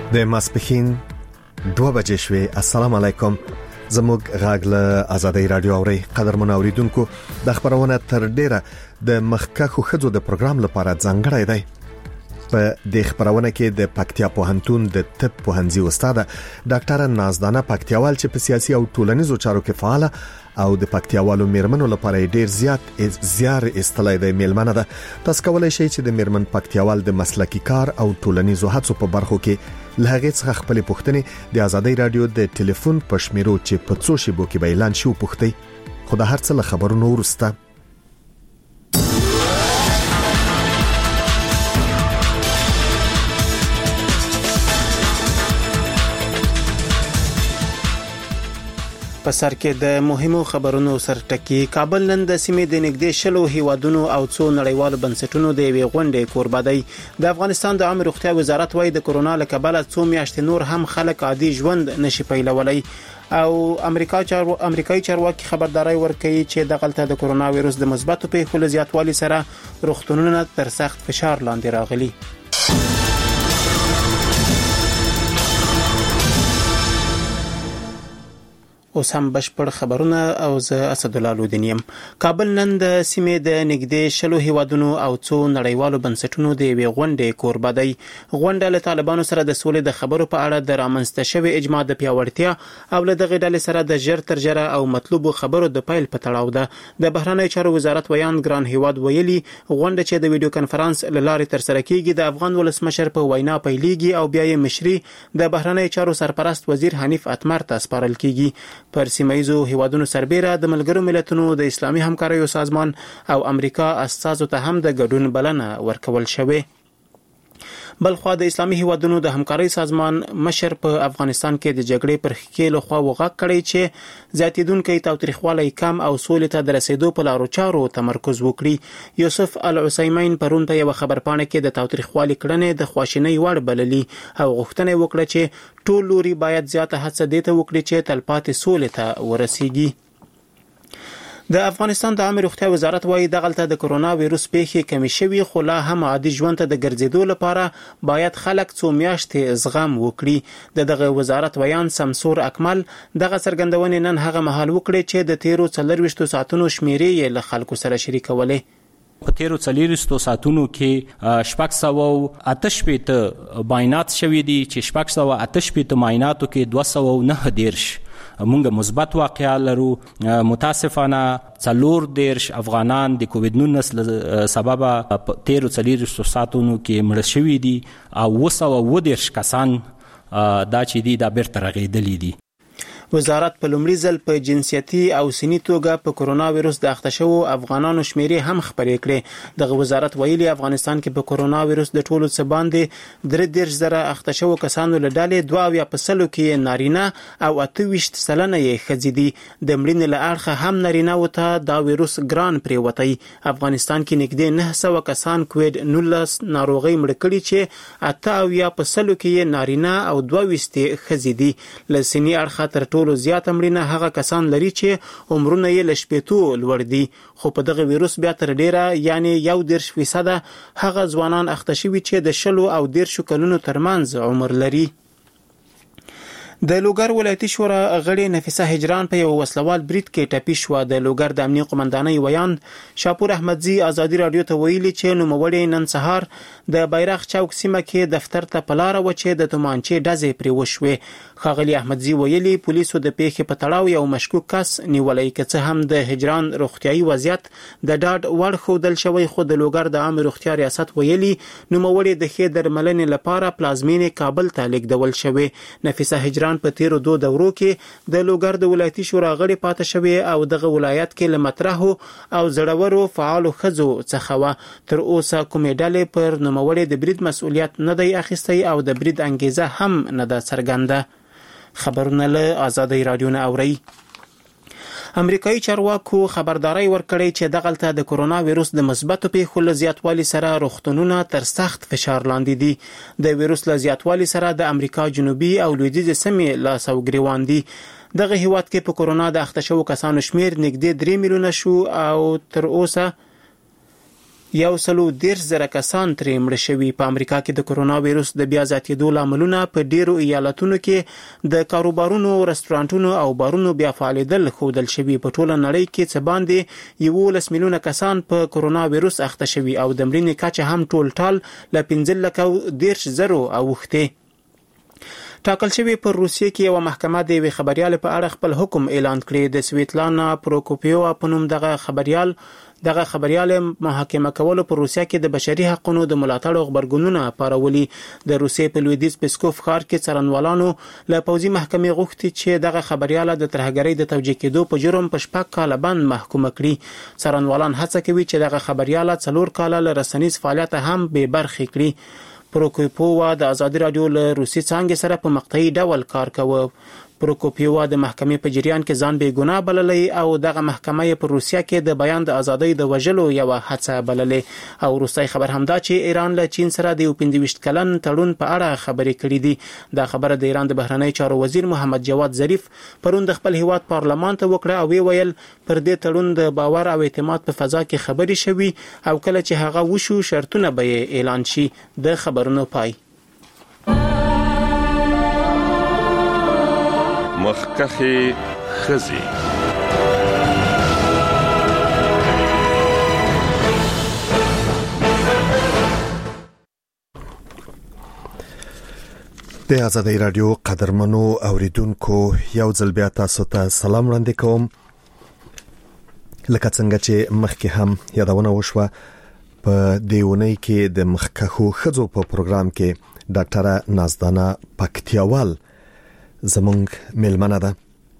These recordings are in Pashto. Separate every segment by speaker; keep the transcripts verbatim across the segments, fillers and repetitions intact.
Speaker 1: د ماسپښین دوه بجې شوې. السلام علیکم. زموږ غږ له آزادۍ رادیو اوري قدرمن اوریدونکو د خبرونه تر ډیره د مخکخو خځو د پروګرام لپاره ځانګړی دی. په د خبرونه کې د پکتیا پوهنتون د طب پوهنځي استاد ډاکټر نازدانه پکتیاوال چې په سیاسي او ټولنیزو چارو کې فعال او د پکتیاوالو میرمنو لپاره ډیر زیات زیار استلای د میلمنه ده. تاسو کولای شئ چې د میرمن پکتیاوال د مسلکی کار او ټولنیزو هڅو په برخو کې لهغه څخه خپل پوښتنې د آزادۍ رادیو د ټلیفون په شمیرو چې په څو شیبو کې به اعلان شي پوښتې. خو د هر څه له خبرونو ورسته
Speaker 2: په سر کې د مهمو خبرونو سرټکی. کابل نن د سیمې د نږدې شلو هیوادونو او څو نړیوالو بنسټونو د یوې غونډې کوربه دی. د افغانستان د عامه روغتیا وزارت وايي د کورونا له کبله څو میاشتې نور هم خلک عادي ژوند نشي پیلولای او امریکا چارو امریکایي چارواکي خبرداري ورکوي چې د غلطه د کورونا وایروس د مثبتو پیښو زیاتوالي سره روغتونونه تر سخت فشار لاندې راغلي. اوس هم بشپړ خبرونه او زه اسد الله لودنیم. کابل نن د سیمې د نږدې شلو هیوادونو او څو نړیوالو بنسټونو د یوې غونډې کوربه دی. غونډه له طالبانو سره د سولې د خبرو په اړه د رامنځته شوی اجماع د پیاوړتیا او له دغه ډلې سره د ژر تر ژره او مطلوبو خبرو د پیل په تړاو ده. د بهرنی چارو وزارت ویان ګران هیواد ویلي غونډه چې د ویډیو کانفرنس له لارې تر سره کیږي د افغان ولسمشر په وینا پیلېږي او بیا یې مشري د بهرنی چارو سرپرست وزیر حنیف اتمر ته سپارل کیږي. پر سیمایزو هیوادونو سربېره د ملګرو ملتونو د اسلامي همکاریو سازمان او امریکا استازو ته هم د ګډون بلنه ورکول شوې. بلخوا د اسلامي هیوادونو د همکارۍ سازمان مشر په افغانستان کې د جګړې پر خکېلو خوا وغږ کړی چې زیاتیدونکو تاوتریخوالی کم او سولې ته د رسیدو په لارو چارو تمرکز وکړي. یوسف العثیمین پرون په یو خبرپاڼه کې د تاوتریخوالي کړنې د خواشینۍ وړ بللي او غوښتنه وکړه چې ټول لوري باید زیاته هڅه دې ته وکړي چې تلپاتې سولې ته ورسیږي. د افغانستان د عامه روغتیا وزارت وايي د غلطه د کورونا وایروس پیښې کمی شوي خو لا هم عادي ژوند ته د ګرځېدو لپاره باید خلک څو میاشتې زغم وکړي. د دغه وزارت ویان سمسور اکمل دغه څرګندونې نن هغه مهال وکړي چې د تیرو څلرويشتو ساعتونو شمیرې یې له خلکو سره شریکولې.
Speaker 3: په تیرو څلرويشتو ساعتونو کې شپږ سوه اته شپېته معاینات شوي دي چې شپږ سوه اته شپېته معایناتو کې دوه سوه نه دیرش مونږ مثبت واقعا لرو. متاسفانه څلور دیرش افغانان د کووډ نولس سبب تیرو څلرويشتو ساعتونو کې مړه شوي دي او اوه سوه اوه دیرش کسان دا چې دي دا بیرته رغېدلي دي.
Speaker 2: وزارت په لومړي ځل په جنسیتي او سني توګه په کورونا وایروس د اخته شوو افغانانو شمیرې هم خبرې کړې. دغه وزارت ویلي افغانستان کې په کورونا وایروس د ټولو څه باندې درې دېرش زره اخته شوو کسانو له ډلې دوه اویا په سلو کې نارینه او اته ویشت سلنه یې ښځې دي. د مړینې له اړخه هم نارینه وته دا وایروس ګران پرېوتی. افغانستان کې نږدې نه سوه کسان کووډ نولس ناروغي مړه کړي چې اته اویا په سلو کې یې نارینه او دوه ویشت ښځې دي. له سني اړخه تر ټولو زیاته مړینه هغه کسان لري چې عمرونه یې له شپېتو لوړ دي. خو په دغه وایروس بیا تر ډیره یعنی یو دیرش فیصده هغه ځوانان اخته شوي چې د شلو او دیرشو کلونو ترمنځ عمر لري. د لوګر ولایتي شورا غړي نفیسه هجران په یو وسلوال بریټ کې ټپي شو. د لوګر د امنیه قومندانۍ ویان شاپور احمدزي ازادي رادیو ته ویلي چې نوموړی نن سهار د بیرغ چوک سیمه کې دفتر ته پلاره و چې د تومانچې ډزې پرې وشوې. ښاغلي احمدزي ویلي پولیسو د پیښې په تړاو یو مشکوک کس نیولای که څه هم د هجران روغتيایي وضعیت د ډاډ وړ ښودل شوی خو د لوګر د عامه روغتیا ریاست ویلي نوموړی د ښې درملنې لپاره پلازمینې کابل ته لیږدول شوی. نفیسه هجران په تیرو دو دورو کې د لوګر د ولایتي شورا غړي پاتې شوی او دغه ولایت کې لمطرحو او زړورو فعالو خزو څخه و. تر اوسه کومې ډلې پر نوموړی د برید مسؤلیت نه دی اخیستی او د برید انګیزه هم نه ده څرګنده. خبرونه له آزادۍ رادیو نه اوري. امریکایي چارواکو خبرداري ورکړې چې دغلته د کورونا وایروس د مثبتو پیښو له زیاتوالي سره روغتونونه تر سخت فشار لاندې دي. د وایروس له زیاتوالي سره د امریکا جنوبي او لویدیځ سیمې لا سوګریوان دي. دغه هیواد کې په کورونا د اخته شوو کسانو شمیر نږدې درې میلیونه شو او تر اوسه یو سلو دیرش زره کسان ترې مړه شوي. په امریکا کې د کرونا وایروس د بیا زیاتېدو لاملونه په ډیرو ایالتونو کې د کاروبارونو، رستورانټونو او بارونو بیا فعالیدل ښودل شوي. په ټوله نړۍ کې څه باندې یولس میلیونه کسان په کرونا وایروس اخته شوي او د مړینې کچه هم ټول ټال له پنځه لکه دیرش زرو اوښتې. ټاکل شوی پر روسیې کې یو محکمه د وی خبريال په اړه خپل حکم اعلان کړی. د سویتلانا پروکوپیووا په نوم دغه خبريال دغه خبريال محاکمه کولو په روسیا کې د بشري حقوقو د ملاتړ خبرګونونه پارولي. د روسیې په لویدیځ پسکوف ښار کې څارنوالانو له پوځي محکمې غوښتي چې دغه خبريال د ترهګرۍ د توجیه کېدو په جرم په شپږ کاله باندې محکومه کړي. څارنوالان هڅه کوي چې دغه خبريال څلور کاله له رسنیز فعالیت هم به برخې کړي. پروکوپیووا د ازادي رادیو له روسي څانګې سره په مقطعي ډول کار کاوه. پروکوپیووا د محکمې په جریان کې ځان بې ګناه بللې او دغه محکمه یې په روسیا کې د بیان د ازادۍ د وژلو یو هڅه بللې. او روسي خبر همدا چې ایران له چین سره د پنځه ویشت کلن تړون په اړه خبرې کړې دي. دا خبره د ایران د بهرنی چارو وزیر محمد جواد ظریف پرون د خپل هیواد پارلمان ته وکړه او ویل پر دې تړون د باور او اعتماد په فضا کې خبرې شوي او کله چې هغه وشو شرطونه به اعلان شي. د خبرونو پای.
Speaker 4: مخکخي خزي
Speaker 1: د آزادۍ رادیو قدرمنو اوریدونکو یو ځل بیا تاسو ته سلام وړاندې کوم. لکه څنګه چې مخکې هم یادونه وشوه په دیونی کې د مخکخو خزو په پروګرام کې ډاکټره نازدانه پکتیاوال زمونږ میلمنه ده.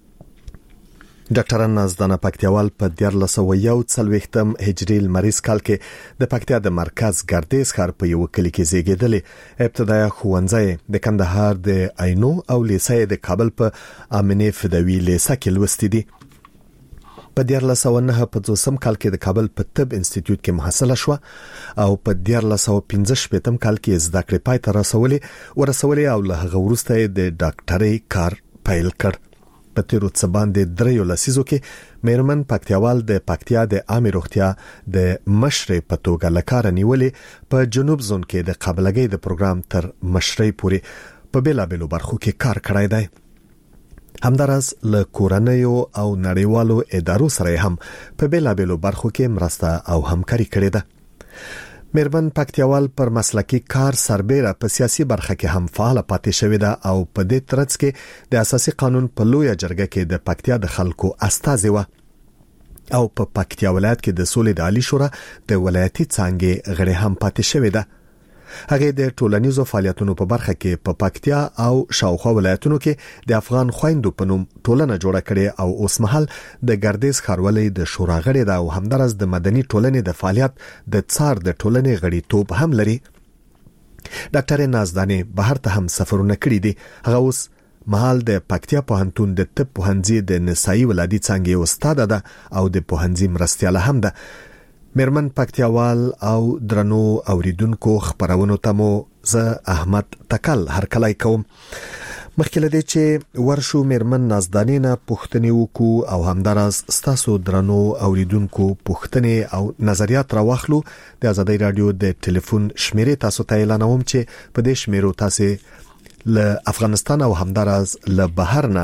Speaker 1: ډاکټر نازدانه پکتیاوال په دیارلس او یو څلوېښتم هجري لمریز کال کې د پکتیا د مرکز ګردیز ښار په یو کلی کې زیږیدلې. ابتدایي ښوونځی د کندهار د عینو او لیسې د کابل په امنه فدوی لیسه کې لوستي دي. په دیارلس او نه په دوسم کال کې د کابل په طب انسټیټیوټ کې محصله شو او په دیارلس او پنځه شپږم کال کې زده کړې پای ته رسولې ورسولې او له هغه وروسته د ډاکټرۍ کار پیل کړ. په تیرو څه باندې دریو لسیزو کې میرمن پکتیاوال د پکتیا د عامه روغتیا د مشرې په توګه لکار نیولې په جنوب زون کې د قابلګۍ د پروګرام تر مشرې پورې په بیلابېلو برخو کې کار کړی دی. همدارس له کورنیو او نړیوالو ادارو سره هم په بیلابېلو برخو کې مرسته او همکاري کړې ده. میرمن پکتیاوال پر مسلکی کار سربېره په سیاسي برخه کې هم فعال پاتې شوې ده او په دې ترڅ کې د اساسي قانون په لویه جرګه کې د پکتیا د خلکو استازي و او په پکتیا ولایت کې د سولې د عالی شورا د ولایتي څانګې غړي هم پاتې شوې ده. هغه د ټولنیزو فعالیتونو په برخه کې په پکتیا او شاوخوا ولایتونو کې د افغان خويندو په نوم ټولنه جوړه کړې او اوس مهال د ګردیز ښاروالۍ د شورا غړي ده او همدارس د مدني ټولنې د فعالیت د څار د ټولنې غړي توپ هم لري. ډاکټر نازدانه بهر ته هم سفرونه کړی دي. هغه اوس مهال د پکتیا پوهنتون د طب پوهنځي د نسایي ولادي څانګې استاد ده او د پوهنځي مرستياله هم ده. میرمن پکتیاوال او درنو اوریدونکو خبرونو ته مو زه احمد تکل هرکلای کوم. مخکې لدی چې ورشو میرمن نازدانه نه پوښتنې وکړو او همدارس ستاسو درنو اوریدونکو پوښتنې او نظریات راوخلو. د آزادۍ رادیو د ټلیفون شمیرې تاسو ته اعلانوم چې په دې شمیرو تاسو له افغانستان او همدارس له بهر نه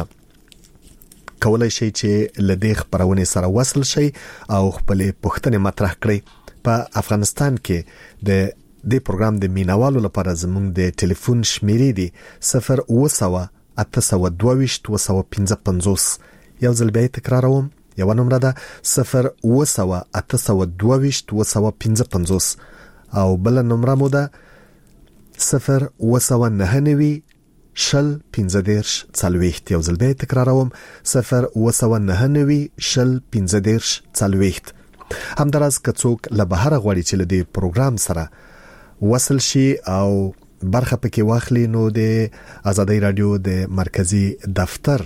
Speaker 1: کولای شي چې لدې خبرونه سره وصل شي او خپل پوښتنې مطرح کړئ. په افغانستان کې د دې پروګرام د مینوالو لپاره زموږ د ټلیفون شمیرې دي صفر اوه سوه اته سوه دوه ویشت اوه سوه پنځه پنځوس. یو ځل بیا تکراروم. یو نمبر ده صفر اوه سوه اته سوه دوه ویشت اوه سوه پنځه پنځوس او بل نمبر مو ده صفر اوه سوه نهه نوي شل پنځه دیرش څلوېښت. یو ځل بیا تکراروم صفر اوه سوه نهه نوي شل پنځه دیرش څلوېښت. همدارس که څوک له بهر غواړي چې له دې پروګرام سره وصل شي او برخه پکې واخلي نو د آزادۍ رادیو د مرکزی دفتر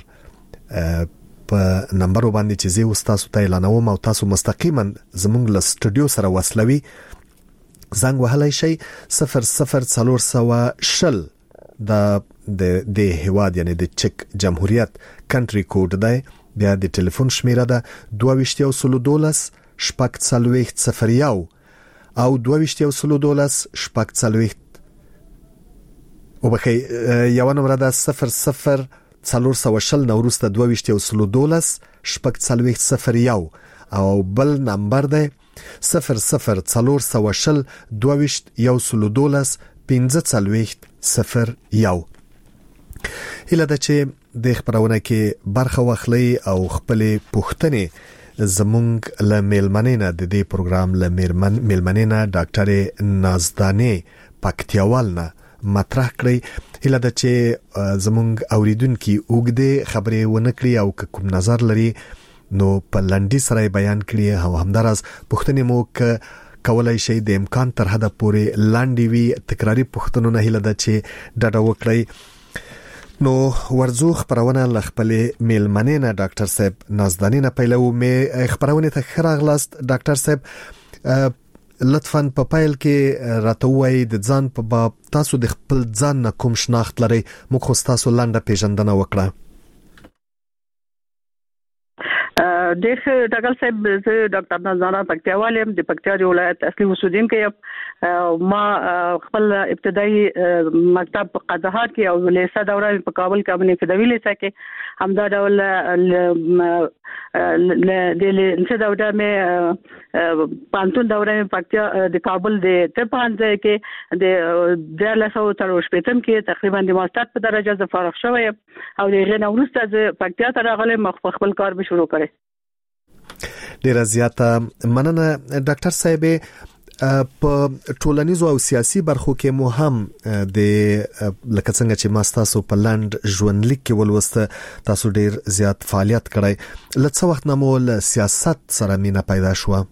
Speaker 1: په نمبر باندې چې زه تاسو ته اعلانوم او تاسو مستقیما زموږ له سټوډیو سره وصلوي زنګ وهلای شي صفر صفر څلور سوه شل د د د هواد یعنی د چک جمهوریت کنټری کوډ دی. بیا د ټلیفون شمیره ده دوه ویشت یو سلو دولس شپږ څلوېښت صفر یو او دوه یو سلو دولس شپږ څلوېښت او بخي یو نمبر ده صفر صفر څلور سوه شل نوروسته دوه یو سلو دولس شپږ څلوېښت صفر یو او بل نمبر ده صفر صفر څلور سوه شل دوه یو سلو دولس پنځه څلوېښت صفر یو. هله د چې د خبرونه کې برخه واخلي او خپل پوښتنې زمونږ له میلمنینه د دې پروګرام له میلمنینه ډاکټر نازدانې پکتیاوالنه مطرح کړی. هله د چې زمونږ اوریدونکو وګړي خبرې ونکړي او کوم نظر لري نو په لنډي سره بیان کړي او همدارس پوښتنې مو ک کولای شي د امکان تر حد پورې لاندې وی تکراری پوښتنونه هله د چې ډډه وکړي. نو ورزو خبرونه لخپلې میلمنینه ډاکټر صاحب نازدانې نه پیلو مې خبرونه ته خراغلاست. ډاکټر صاحب لطفاً په پایل کې راته وایي د ځان په باب تاسو د خپل ځان نه کوم شناخت لري موږ خو تاسو لاندې پیژندنه وکړه.
Speaker 5: دیخ ډاکټر صاحب زه ډاکټر نازدانه پکتیاوالم د پکتیا ولایت اصلي اوسیدونکی یم. ما خپل ابتدایي مکتب په قندهار کې او لیسه دوره په کابل کې باندې فدوی لیسه کې همدا ډول د لیسه دوره مې پانتون دوره مې پکتیا د کابل د تپانځه کې د دلاسو تر شپږم کې تقریبا د ماستر په درجه ز فارغ شوم او د غیر نورسته ز پکتیا ته راغلم خپل کار به شروع کړم.
Speaker 1: ډیره زیاته مننه ډاکټر صاحب. په ټولنیزو او سیاسي برخو کې مو هم د لکه څنګه چې ما تاسو په لاند ژوندلیک کې ولوسته تاسو ډیر زیات فعالیت کړی لڅ وخت نه مول سیاست سره مینا پیدا شو.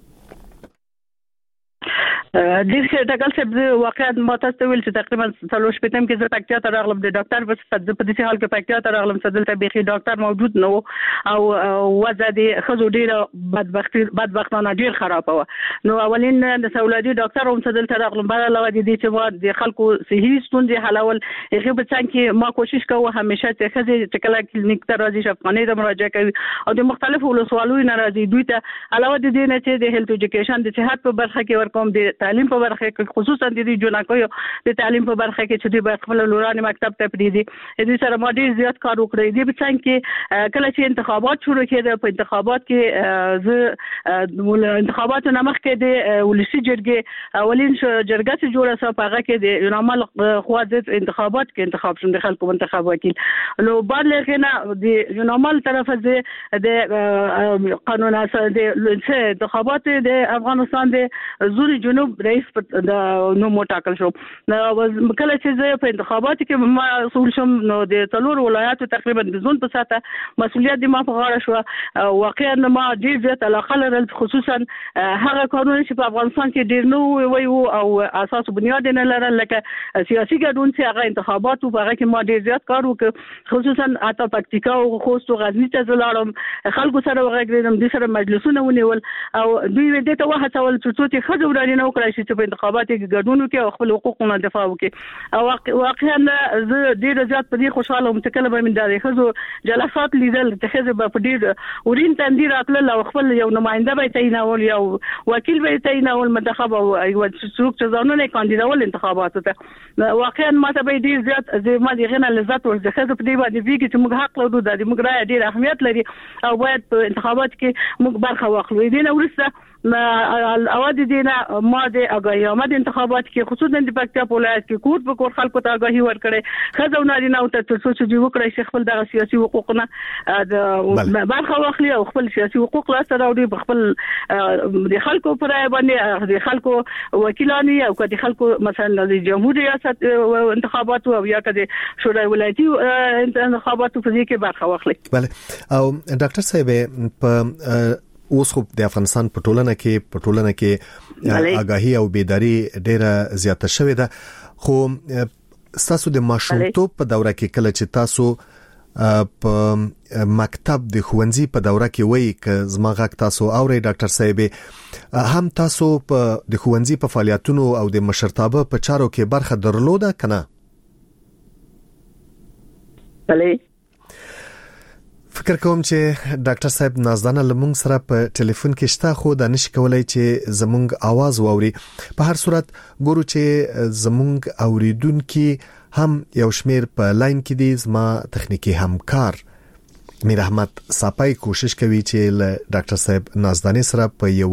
Speaker 5: ډیر ښه ډاکټر صاحب واقعا ما تاسو ویل چې تقریبا څلور شپږم کې زه پکتیا ته راغلم د ډاکټر په صفت په دې حال کې پکتیا ته راغلم چې دلته بيخي ډاکټر موجود نه او وضع د خزو ډیر بدبختی بدبختانه ډیر خراب و. نو اولین د سولادي ډاکټر هم چې دلته راغلم بل علاوه د دې چې ما د خلکو صحي ستونزې حلول هغه په څنګه کې ما کوشش کوم همیشه چې خزي چې کله کلینیک ته راځي شفقانه د مراجعه کوي او د مختلفو ولسوالۍ نه راځي دوی ته علاوه د دې نه چې د هیلث ایجوکیشن د صحت په برخه کې ورکوم د تعلیم په برخه کې خصوصا د دې جنکو د تعلیم په برخه کې چې د خپل لورانه مکتب ته پریدي دې سره ما ډیر زیات کار وکړی. دې په څنګه کې کله چې انتخابات شروع کېده په انتخابات کې زه انتخابات نه مخکې د ولسی جرګې اولین جرګه چې جوړه سو په هغه کې د نورمال خو د انتخابات کې انتخاب شوم د خلکو منتخب وکیل. نو بعد لغنه د نورمال طرف د قانون اساس د انتخابات د افغانستان د زوري جنوب رئیس د نو موټاکل شو. نو کله چې زه په انتخاباتو کې ما مسؤل شوم نو د څلور ولایاتو تقریبا د زون په ساته مسؤلیت د ما په غاړه شو. واقعا ما ډیر زیات علاقه لرل خصوصا هغه قانون چې په افغانستان کې ډیر نو وی او اساس بنیاد نه لرل لکه سیاسي ګډون چې هغه انتخاباتو په هغه کې ما ډیر زیات کار وکړ خصوصا اته پکتیکا او خوست او غزنی ته زلاړم خلکو سره وغږیدم د سره مجلسونه ونیول او دوی دې ته وهڅول چې څوک خځه ورانه نه وکړي چې په انتخاباتو کې ګډون وکړي او خپل حقوقونه دفاع وکړي. او واقعا زه ډیر زیات په دې خوشاله وم چې کله به من د خځو جلسات لیدل د خځو په ډیر ورین تندیر اتل او خپل یو نماینده به تعینول یو وکیل به تعینول منتخب او یو څوک چې ځانونه کاندیدول انتخاباتو ته واقعا ما ته به ډیر زیات زه ما دې غنه لذت ورته خځو په دې باندې ویږي چې موږ حق لرو د موږ رائے ډیر اهمیت لري او باید په انتخاباتو کې موږ برخه واخلو. دې نو ورسته اواز دینا ما د اگاهی آمد انتخابات کې خصوصا د پکتیا ولایت کې کوټ په کوټ خلکو ته اگاهی ورکړي خزو نارینه او تر څو چې وکړي چې خپل د سیاسي حقوقونه د برخه واخلي او خپل سیاسي حقوق لاسته راوړي خپل د خلکو پر باندې د خلکو وکیلانی او د خلکو مثلا د جمهوریت ریاست انتخابات او یا د شورای ولایتي انتخابات په دې کې برخه واخلي.
Speaker 1: بله او ډاکټر صاحب په اوس خو د افغانستان په ټولنه کې په ټولنه کې آگاهی او بیداری ډیره زیاته شوې ده خو تاسو د ماشومتوب په دوره کې کله چې تاسو په مکتب د ښوونځي په دوره کې وایي ک زما غږ تاسو اوري ډاکټر صاحب هم تاسو په د ښوونځي په فعالیتونو او د مشرتابه په چارو کې برخه درلوده کنه؟
Speaker 5: بله
Speaker 1: فکر کوم چې ډاکټر صاحب نازدانه لمونږ سره په ټلیفون کې شته، خو د نش کولای چې زمونږ आवाज ووري. په هر صورت ګورو چې زمونږ اوریدونکو هم یو شمیر په لاین کې دي. زما تخنیکی همکار میر احمد صاپای کوشش کوي چې له ډاکټر صاحب نازدانه سره په یو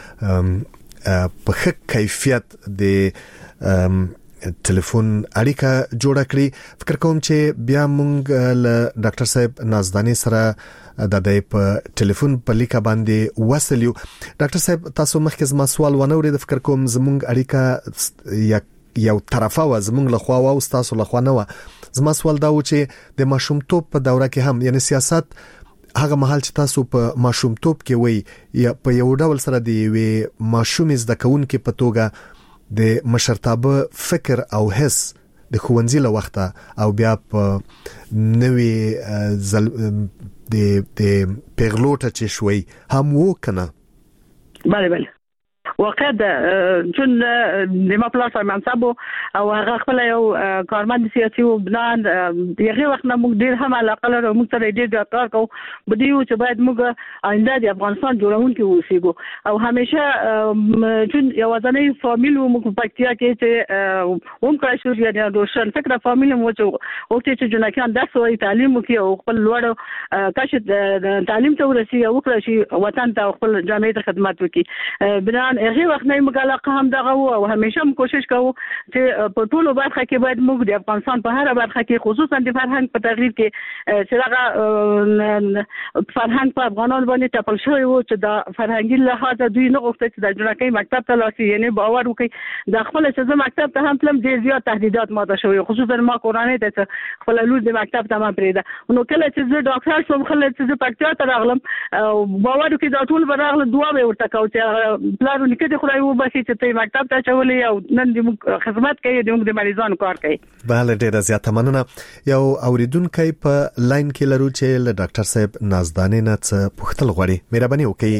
Speaker 1: په ښه کیفیت د ټلیفون اړیکه جوړه کړي. فکر کوم چې بیا مونږ له ډاکټر صاحب نازدانه سره د دې په ټلیفون په لیکه باندې وصل یو. ډاکټر صاحب تاسو مخکې زما سوال ونه اورید. فکر کوم زمونږ اړیکه یک یو طرفه و، زمونږ له خوا او تاسو له خوا نه و. زما سوال دا و چې د ماشومتوب په دوره کې هم، یعنی سیاست هغه محل چې تاسو په ماشومتوب کې وي یا په یو ډول سره دی وي ماشوم زده کوونکې په توګه د مشرتابه فکر او حس د خوندزي له وخته او بیا په نوې زل د د پیغلوټه چې شوي هم وکنه.
Speaker 5: بله بله واقع ده چون د ما پلاس منصب او هغه خپل یو کارمند سیاسي او بلان دغه وخت نه موږ ډیر هم علاقه لرو. موږ سره ډیر کار کوو بدیو چې باید موږ آینده د افغانستان جوړونکي اوسېګو او همیشه چون یو ځانې فامیل موږ پکتیا کې چې هم کړی شو یا د روشن فکر فامیل مو چې او چې جنکان د سوې تعلیم کوي او خپل لوړ کاش تعلیم ته ورسي او وکړي چې وطن ته خپل جامعه ته خدمت وکړي. بنا هغه وخت نه موږ علاقه هم دغه او همیشه هم کوشش کوو چې په ټولو برخه کې باید موږ د افغانستان په هر برخه کې خصوصا د فرهنګ په تغییر کې چې دغه فرهنګ په افغانانو باندې ټاپل شوی وو چې د فرهنګي لحاظه دوی نه غوښتل چې د جنکۍ مکتب ته لاړ شي، یعنی باور وکړي د خپل چې مکتب ته هم تلم ډیر زیات تهدیدات ماته شوی، خصوصا ما کورانه ته خپل لور د مکتب ته ما پریده. نو کله چې زه ډاکټر شوم خلک چې پکتیا ته راغلم باور وکړي دا ټول براغله دعا به ورته کوي چې پلارو کې د خدای و باسي چې ته مکتب ته چولې او نن د خدمت کوي د د مریضانو کار کوي.
Speaker 1: بله ډیره زیاته مننه. یو اوریدونکو په لاین کې لرو چې له ډاکټر صاحب نازدانه نه څه پوښتل غواړي. مهرباني وکړئ.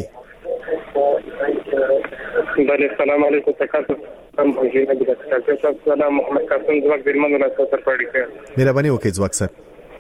Speaker 6: بله السلام علیکم. تاسو هم موجوده د ډاکټر صاحب سلام محمد قاسم زواک درمنو نه سره پړی کړ.
Speaker 1: مهرباني وکړئ زواک صاحب.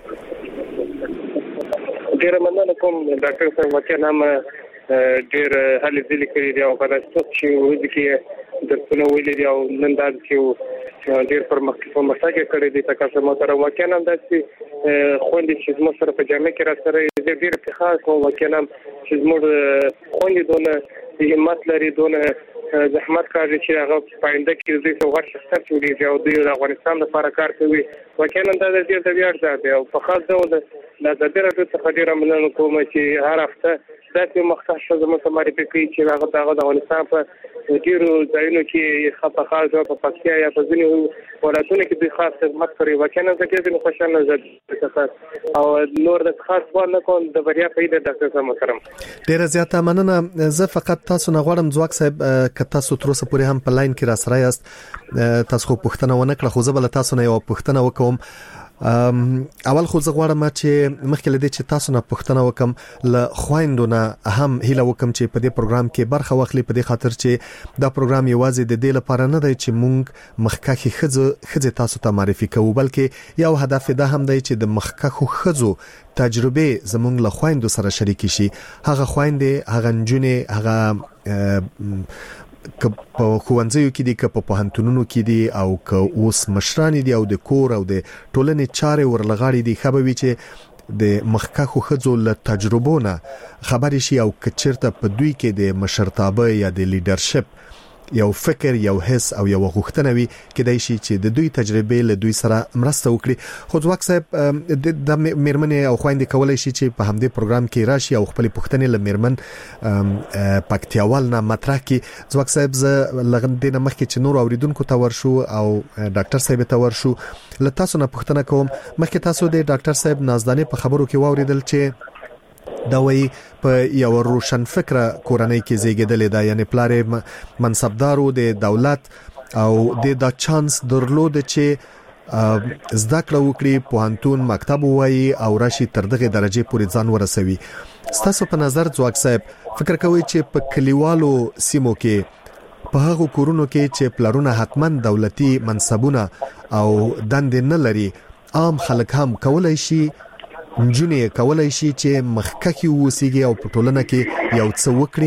Speaker 6: ډیره مننه کوم ډاکټر صاحب وکړه نام ډیر هلي ځلې کړی دی او کله چې ورځ کې د څنو ویلې دی او نن دا چې ډیر پرمختګ پرمختګ کړی دی. تاسو محترم وکیل هم داسې خوندې چې زموږ سره په جامع کې را سره ډیر افتخار کوم. وکیل هم چې زموږ خوندې دونه همت لري، دونه زحمت کوي چې هغه پاینده کې دوی څو غټ شخصیت جوړیږي او دوی د افغانستان لپاره کار کوي. وکیل هم دا د دې د ویاړ ځای دی او په خاص ډول د ازادي راډیو څخه ډیره مننه کوم چې هر هفته داسې مختص زموږ ته معرفي کوي چې هغه د افغانستان په ډیرو ځایونو کې خپه خاص او په پکتیا یا په ځینو ولایتونو کې د خاص خدمت کوي. وکیل هم د خوشاله زړه او نور د خاص باندې کوم د بریا په دې ډاکټر صاحب محترم
Speaker 1: ډیره زیاته مننه. زه فقط تاسو نه غواړم ځواک صاحب ک تاسو تر اوسه پورې هم په لاین کې را سره یاست، تاسو خو پوښتنه ونه کړه، خو زه بل تاسو نه یو پوښتنه وکوم. اول خو زه غواړم چې مخکې لدې چې تاسو نه پوښتنه وکم له خويندونه هم هیله وکم چې په دې پروګرام کې برخه واخلي، په دې خاطر چې دا پروګرام یوازې د دې لپاره نه دی چې مونږ مخکخي خزه خزه تاسو ته معرفي کوو، بلکې یو هدف دا هم دی چې د مخکخو خزو تجربه زمونږ له خويندو سره شریک شي. هغه خويندې، هغه نجونې، هغه که په خوانځیو کې دي، که په پوهنتونونو کې دي او که اوس مشران دي او د کور او د ټولنې چارې ورلغاړي دي، خبري چې د مخکخو خزو له تجربونه خبري شي او کچرته په دوی کې د مشرتابه یا د لیدرشپ یو فکر، یو حس او یو غوښتنه وي کېدای شي چې د دوی تجربه له دوی سره مرسته وکړي. خو ځواک صاحب د میرمنې او خويندې کولای شي چې په همدې پروګرام کې راشي او خپل پوښتنې له میرمن پکتیاوال نه مطرح کړي. ځواک صاحب زه لغندې نه مخکې چې نور اوریدونکو ته ورشو او ډاکټر صاحب ته ورشو، له تاسو نه پوښتنه کوم. مخکې تاسو د ډاکټر صاحب نازدانه په خبرو کې واوریدل چې دا وی په یو روشن فکر کورنۍ کې زیږیدل دا، یعنی پلار منصبدارو د دولت او د دا چانس درلود چې زده کړه وکړي، پوهنتون مکتب وایي او راشي تر دغه درجه پورې ځان ورسوي. ستاسو په نظر ځواک صاحب فکر کوي چې په کلیوالو سیمو کې په هغه کورونو کې چې پلارونه حتمن دولتي منصبونه او دند نه لري، عام خلک هم کولای شي نجونې کولای شي چې مخکخي وسیږي او په ټولنه کې یو څه وکړي؟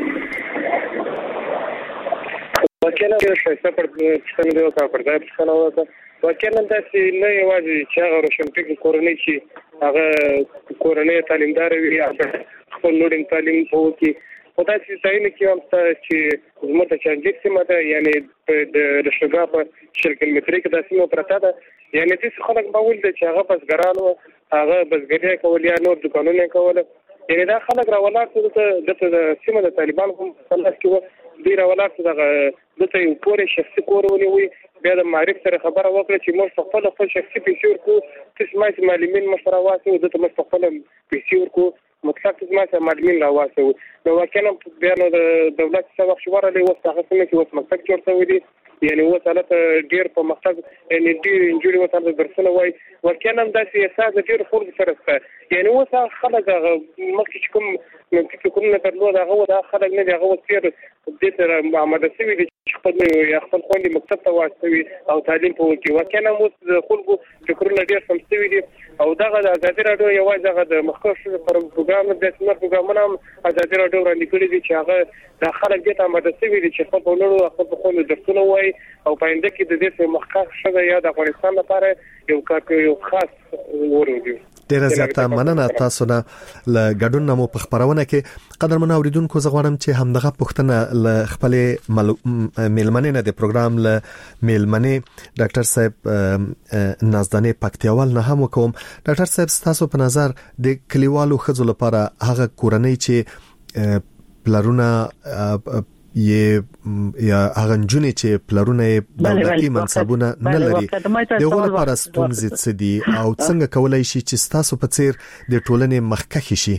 Speaker 6: واقعا چې څه پر څنګه دی او پر ځای څنګه وکړه واقعا دا چې نه یوازې چې هغه روشنفکر کورنۍ چې هغه کورنۍ تعلیمدار وي خپل نورم تعلیم کوي او دا چې ځایونه کې هم چې زموږ د چانجیک سیمه ده یعنی د رشګا په شل کیلومتري کې د سیمه پرته ده یعنی چې خلک باول د چې هغه بسګرانو هغه بسګري کول یا نور دکانونه کول یعنی دا خلک راولات د سیمه د طالبان هم خلاص کې دی راولات دغه دته یو پوره شخصي کورونه وي بیا د معرف سره خبره وکړه چې موږ خپل خپل شخصي پیسې ورکو قسمه معلمین مشوره واسو دته موږ خپل پیسې ورکو مطلق قسمه معلمین لا واسو نو واکه بیا نو د دولت څخه شوره له وسه سمه چې وسه مکتب جوړ شوی دی یعنی وساله ډیر په مقصد یعنی ډیر انجوري وساله درسونه وای ورکنه د سیاست ډیر خورد سره یعنی وسه خلک مخکې کوم چې کوم نه درلود هغه د خلک نه هغه وسیر د تر محمد سوي د خپل یا خپل خوندې مکتب ته واستوي او تعلیم په وکی ورکنه مو خلکو فکرونه ډیر سمستوي دي او دغه د ازادي رادیو یوازې دغه د مخکښ پروګرام د سمر پروګرامونه ازادي رادیو وړاندې کړی دي چې هغه د خلک د محمد سوي د خپل ولرو خپل خوندې درسونه وای او پاینده کې د دې مخکښ شوه یا د افغانستان لپاره یو کار یو خاص ورودي
Speaker 1: ډیر زیاته مننه تاسو نه ل ګډون نمو په خبرونه کې قدرمن اوریدونکو زه غواړم چې همدغه پښتنه ل خپل میلمنې نه د پروګرام ل میلمنې ډاکټر صاحب نازدانه پکتیوال نه هم وکوم. ډاکټر صاحب تاسو په نظر د کلیوالو خزو لپاره هغه کورنۍ چې پلرونه یې یا هغه جنې چې پلرونه دولتي منصبونه نه لري دغه لپاره ستونزې څه دي او څنګه کولای شي چې تاسو په څیر د ټولنې مخکخ شي؟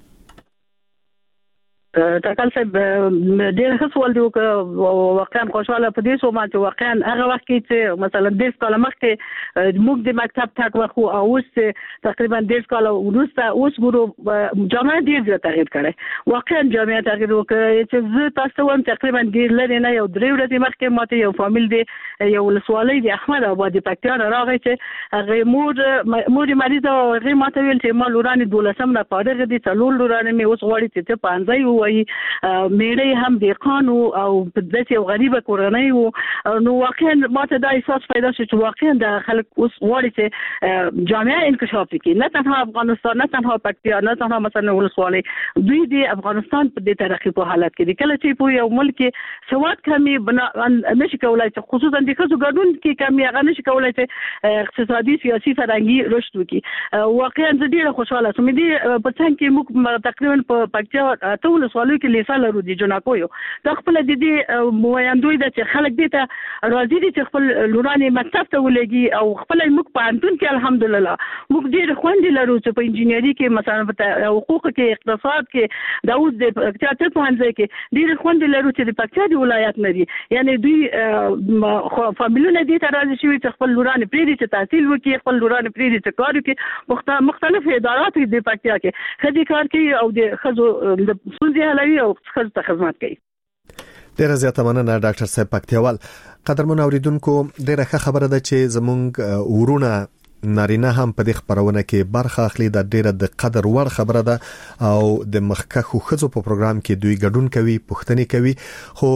Speaker 5: ټاکل صاحب ډېر ښه سوال دی او واقعا خوشاله په دې سو ما چې واقعا هغه وخت کې چې مثلا د سکول مخکې موږ د مکتب تک وخت او اوس تقریبا د سکول ورسته اوس ګورو جامعه ډېر تغیر کړي واقعا جامعه تغیر وکړي چې زه تاسو هم تقریبا ډېر لري نه یو درې ورځې مخکې ماته یو فامیل دی یو ولسوالۍ د احمد آباد د پکتیا راغی چې هغه مور مور مریضه او هغه ماته ویل چې ما لورانې دولسم نه پاره دي څلور لورانې مې اوس غواړي چې ته پانځای میړی هم دیقانو او په داسې غریبه کورنۍ وو نو واقعا ماته دا احساس پیدا شو چې واقعا د خلک اوس غواړي چې جامعه انکشاف وکړي نه تنها افغانستان نه تنها پکتیا نه تنها مثلا ولسوالۍ دوی د افغانستان په دې ترقی په حالت کې دي کله چې په یو ملک سواد کمی نشي کولای چې خصوصا د خزو ګډون کې کمی هغه نشي کولای چې اقتصادي سیاسي فرهنګي رشد وکړي واقعا زه ډیره خوشاله سوم دي په څنګه کې موږ تقریبا په پکتیا ټول سوالو کې لیسا لرو دي جنکو یو د خپل د دې مویاندوی د خلک دي ته راځي دي چې خپل لورانې مکتب ته ولګي او خپل موږ په انتون کې الحمدلله موږ ډېر خوندې لرو چې په انجینری کې مثلا په حقوق کې اقتصاد کې د اوس د پکتیا ته پوهنځي کې ډېر خوندې لرو چې د پکتیا د ولایت نه دي یعنی دوی فامیلونه دي ته راځي چې خپل لورانې پرې دي چې تحصیل وکړي خپل لورانې پرې دي چې کار وکړي مختلف ادارات د پکتیا کې خدي کار کوي او د خزو د سوزي هلوي او خزو ته خدمت کوي.
Speaker 1: ډیره زیاته مننه ډاکټر صاحب پکتیوال. قدرمن اوریدونکو ډیره ښه خبره ده چې زمونږ ورونه نارینه هم په دې خبرونه کې برخه اخلي د ډیره د قدر وړ خبره ده او د مخکخو خزو په پروګرام کې دوی ګډون کوي پښتني کوي خو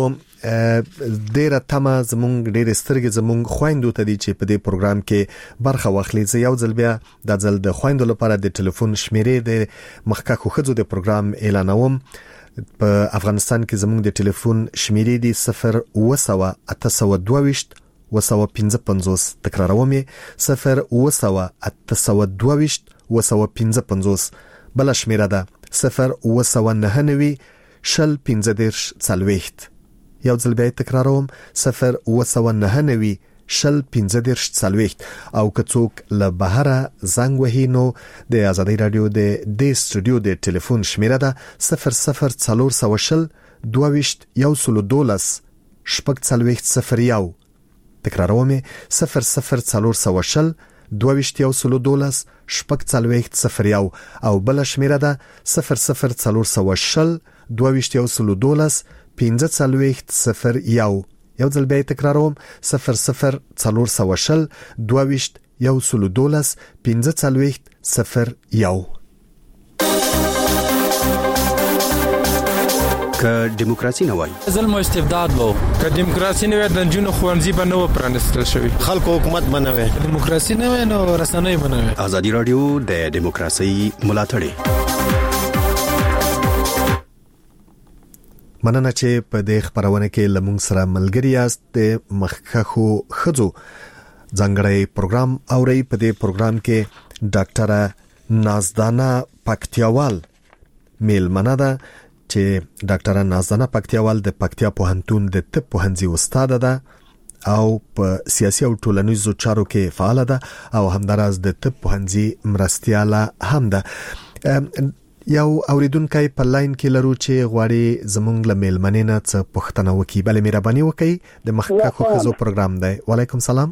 Speaker 1: ډیره تمه زمونږ ډیره سترګې زمونږ خويندو ته دي چې په دې پروګرام کې برخه واخلي. زه یو ځل بیا د ځل د خويندو لپاره د ټلیفون شمیرې د مخکخو خزو د پروګرام اعلانوم. په افغانستان کې زمونږ د ټلیفون شمیرې دي صفر وسوه اتسوه دوويشت وسوه پنځه پنځوس تکراروم صفر وسوه اتسوه دوويشت وسوه پنځه پنځوس بل شمیره ده صفر وسوه نهه نوي شل پنځه دیرش څلويخت یو ځل بیا تکراروم صفر وسوه نهه نوي شل پنځه دیرش څلويخت او که څوک له بهره زنګ وهي نو د آزادۍ رادیو د د سټوډیو د ټلیفون شمیره ده صفر صفر څلور سوه شل دوويشت یو سلو دولس شپږ څلويخت صفر یو تکراروم صفر صفر څلور سوه شل دوويشت یو سلو دولس شپږ څلويخت صفر یو او بل شمیره ده صفر صفر څلور سوه شل دوويشت یو سلو دولس پنځه څلويخت صفر یو یو ځل بیا تکراروم صفر صفر څلور سوه شل دوويشت یو سلو دولس پنځه څلويخت صفر یو.
Speaker 7: که دیموکراسي نه وای
Speaker 8: ظلم او استبداد وو،
Speaker 9: که دیموکراسي نه وای د جنونو خوانځي به نه و پرانستل شوی،
Speaker 10: خلکو حکومت بنوي،
Speaker 8: دیموکراسي نه وای نو رسنۍ بنوي.
Speaker 7: ازادي رادیو د دیموکراسي ملاتړي.
Speaker 1: مننه چې په دې خبرونه کې لمونږ سره ملګری یاست. د مخکخو خزو ځانګړی پروګرام اوري. په دې پروګرام کې ډاکټره نازدانه پکتیاوال میلمنه ده چې ډاکټره نازدانه پکتیاوال د پکتیا پوهنتون د طب پوهنځي استاد ده او په سیاسي او ټولنیزو چارو کې فعال ده او همداراز د طب پوهنځي مرستياله هم ده. یو اوریدونکو په لاین کې لرو چې غواړي زمونږ له میلمنې نه څه پوښتنه وکړي. بلې مهرباني وکړئ. د مخکخو خزو پروګرام دی. وعلیکم سلام.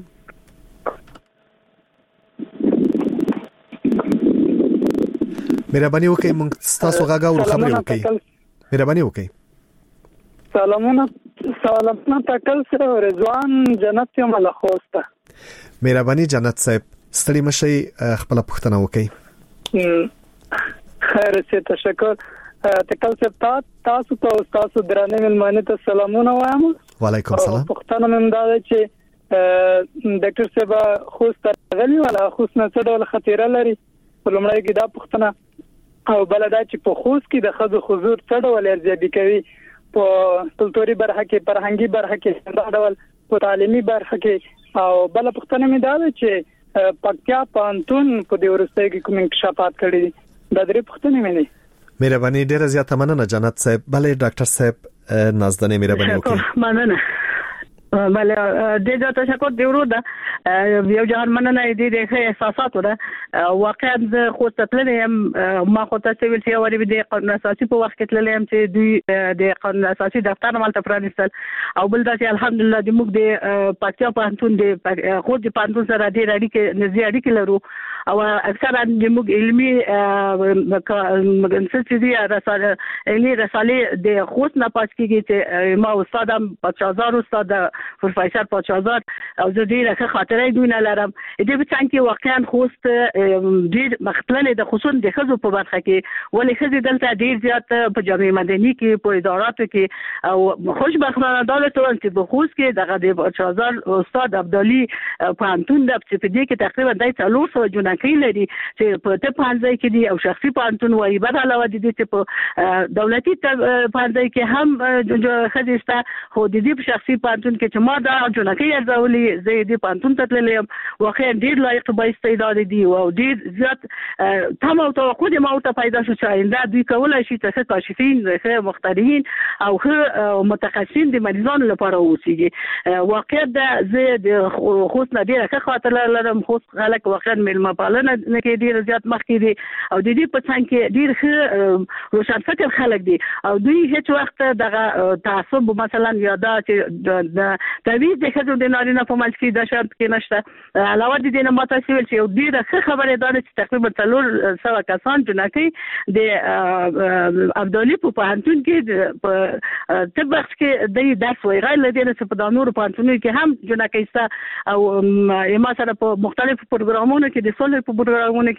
Speaker 1: مهرباني وکړئ مونږ تاسو غاګاو خبرې وکړئ. مهرباني وکړئ.
Speaker 11: سلامونه سلامونه تکل سره رضوان جنت یم له خوسته.
Speaker 1: مهرباني جنت صاحب ستړي مشي خپل پوښتنه وکړئ.
Speaker 11: خیر سي تشکر. تکل سره تاسو ته تاسو درانه ملمانه ته سلامونه وایم.
Speaker 1: وعلیکم سلام.
Speaker 11: پښتنه مم دا چې ډاکټر صاحب خوسته غلي ولا خوسنه څه ډول خطر لري. ولومړی کې دا پښتنه او بلدا چې په خوست کې د خزو حضور څه ډول ارزیابي کوي په کلتوري برخه کې، فرهنګي برخه کې، دا ډول په تعلیمي برخه کې. او بل پښتنه مې دا چې پکتیا پانتون په دې ورسته کې کوم انکشافات کړي. دا درې پښتنه مې نه.
Speaker 1: مهرباني ډیره زیاته مننه جنت صاحب. بلې ډاکټر صاحب نازدانه مهرباني وکړئ.
Speaker 5: مننه. بله د دې تشکر دی ورو ده یو جهان مننه دې د احساسات وره واقعا د خو تطلیم ما خو تاسو ویل چې اوري د قانون اساسي په وخت کې تللم چې دوی د قانون اساسي دفتر مالته پرانیستل او بل دا چې الحمدلله د موږ د پکتیا پوهنتون د خو د پوهنتون سره د اړیکې نږدې اړیکې لرو او اکثرا د موږ علمي مګنسل دي رساله علمي رساله د خوست نه پات کیږي چې ما استادم پچازار استاد پروفیسور پچازار او زه ډیره ښه خاطرې دوی نه لرم. دې په څنګه کې واقعا خوست ډیر مختلف د خصوص د خزو په برخه کې ولې خزي دلته ډیر زیات په جامعه مدني کې په اداراتو کې او خوشبختانه دولت چې په خوست کې دغه د پچازار استاد عبدالي پانتون د په دې کې تقریبا د څلور سوه جنہ کې لري چې په ته پانځای کې دي او شخصي پانتون وایي بد علاوه دي چې په دولتي پانځای کې هم خديسته خو د دې په شخصي پانتون کې چې ما دا جنکې ارزولې زه دې پانتون ته تللم واقعا ډیر لایق به استعداد دي او ډیر زیات تم او توقع دي ما او ته پیدا شو چې آینده دوی کولای شي چې کاشفین ښه مخترعين او ښه متخصصین د مریضانو لپاره اوسېږي. واقعا د زه د خوست نه ډیره ښه خاطر لرم. خوست خلک واقعا ملما پالنه کې ډیر زیات مخکې دي او د دې په څنګه کې ډیر ښه روشن فکر خلک دي او دوی هیڅ وخت دغه تعصب مثلا یاده چې د تعویض د خدو د نارینه په منځ کې د شرط کې نشته. علاوه د دې نه ماته سیول چې ډیر ښه خبره ده چې تقریبا څلور سوه کسان جنکې د عبدالي په پوهنتون کې په طب بخش کې د درس وایي غیر لدې نه په دانور پوهنتون کې هم جنکې ستا او ما سره په مختلفو پروګرامونو کې د سولې په پروګرامونو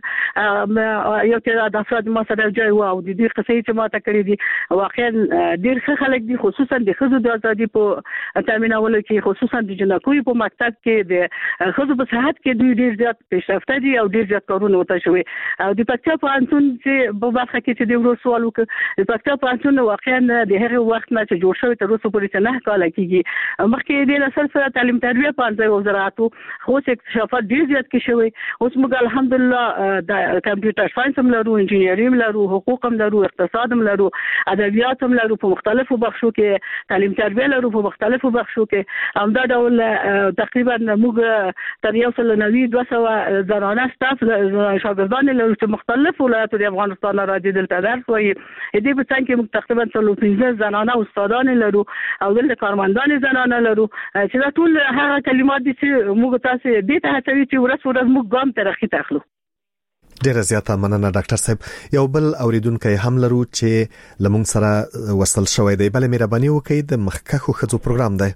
Speaker 5: کې یو چې د افراد ما سره ځای و او د دې قصې چې ما ته کړې دي واقعا ډیر ښه خلک دي خصوصا د خزو د ازادي په تامینولو کې خصوصا د جنکوي په مکتب کې د خزو په صحت کې دوی ډیر زیات پیشرفته دي او ډیر زیات کارونه وته شوي او د پکتیا پوهنتون چې په برخه کې چې د ورو سوال وکړ د پکتیا پوهنتون واقعا د هغه وخت نه چې جوړ شوی تر اوسه پورې نه کال کېږي مخکې د نسل سره تعلیم تربیه پانځه وزارتو خو اکتشافات ډیر زیات کې شوی. اوس موږ الحمدلله د کمپیوټر ساينس هم لرو، انجینری هم لرو، حقوق هم لرو، اقتصاد هم لرو، ادبیات هم لرو، په مختلفو بخشو کې تعلیم تربیه لرو، په مختلفو بخشو کې همدا ډول تقریبا موږ تر یو سل نوي دوه سوه زنانه ستاف شاګردان لرو چې مختلف ولایتو د افغانستان راځي دلته درس وایي. دې په څنګه کې موږ تقریبا څلور پنځه زنانه استادان لرو او دلته کارمندان زنانه لرو چې دا ټول هغه کلمات دي چې موږ تاسو دې ته هڅوي چې ورځ ورځ موږ ګام ترقی تخلو.
Speaker 1: ډیره زیاته مننه ډاکټر صاحب. یو بل اوریدونکو هم لرو چې لمونږ سره وصل شوی دی. بل مهرباني وکړئ د مخکخو خزو پروګرام دی.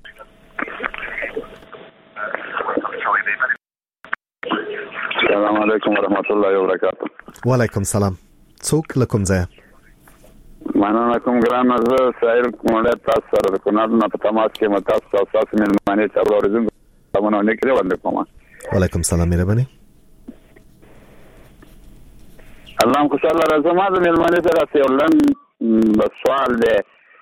Speaker 10: السلام علیکم ورحمت الله وبرکاته.
Speaker 1: وعلیکم السلام. څوک لکم ځای؟
Speaker 10: مننه کوم ګران زه سایل کومه تاسو سره کومه نه په تماس کې متاسف او تاسو مېلمانه ته ورورزم تاسو نه کړی وړاندې کوم.
Speaker 1: وعلیکم السلام مهرباني.
Speaker 10: الله خوشاله راځم د مېلمانه سره سیولن سوال دی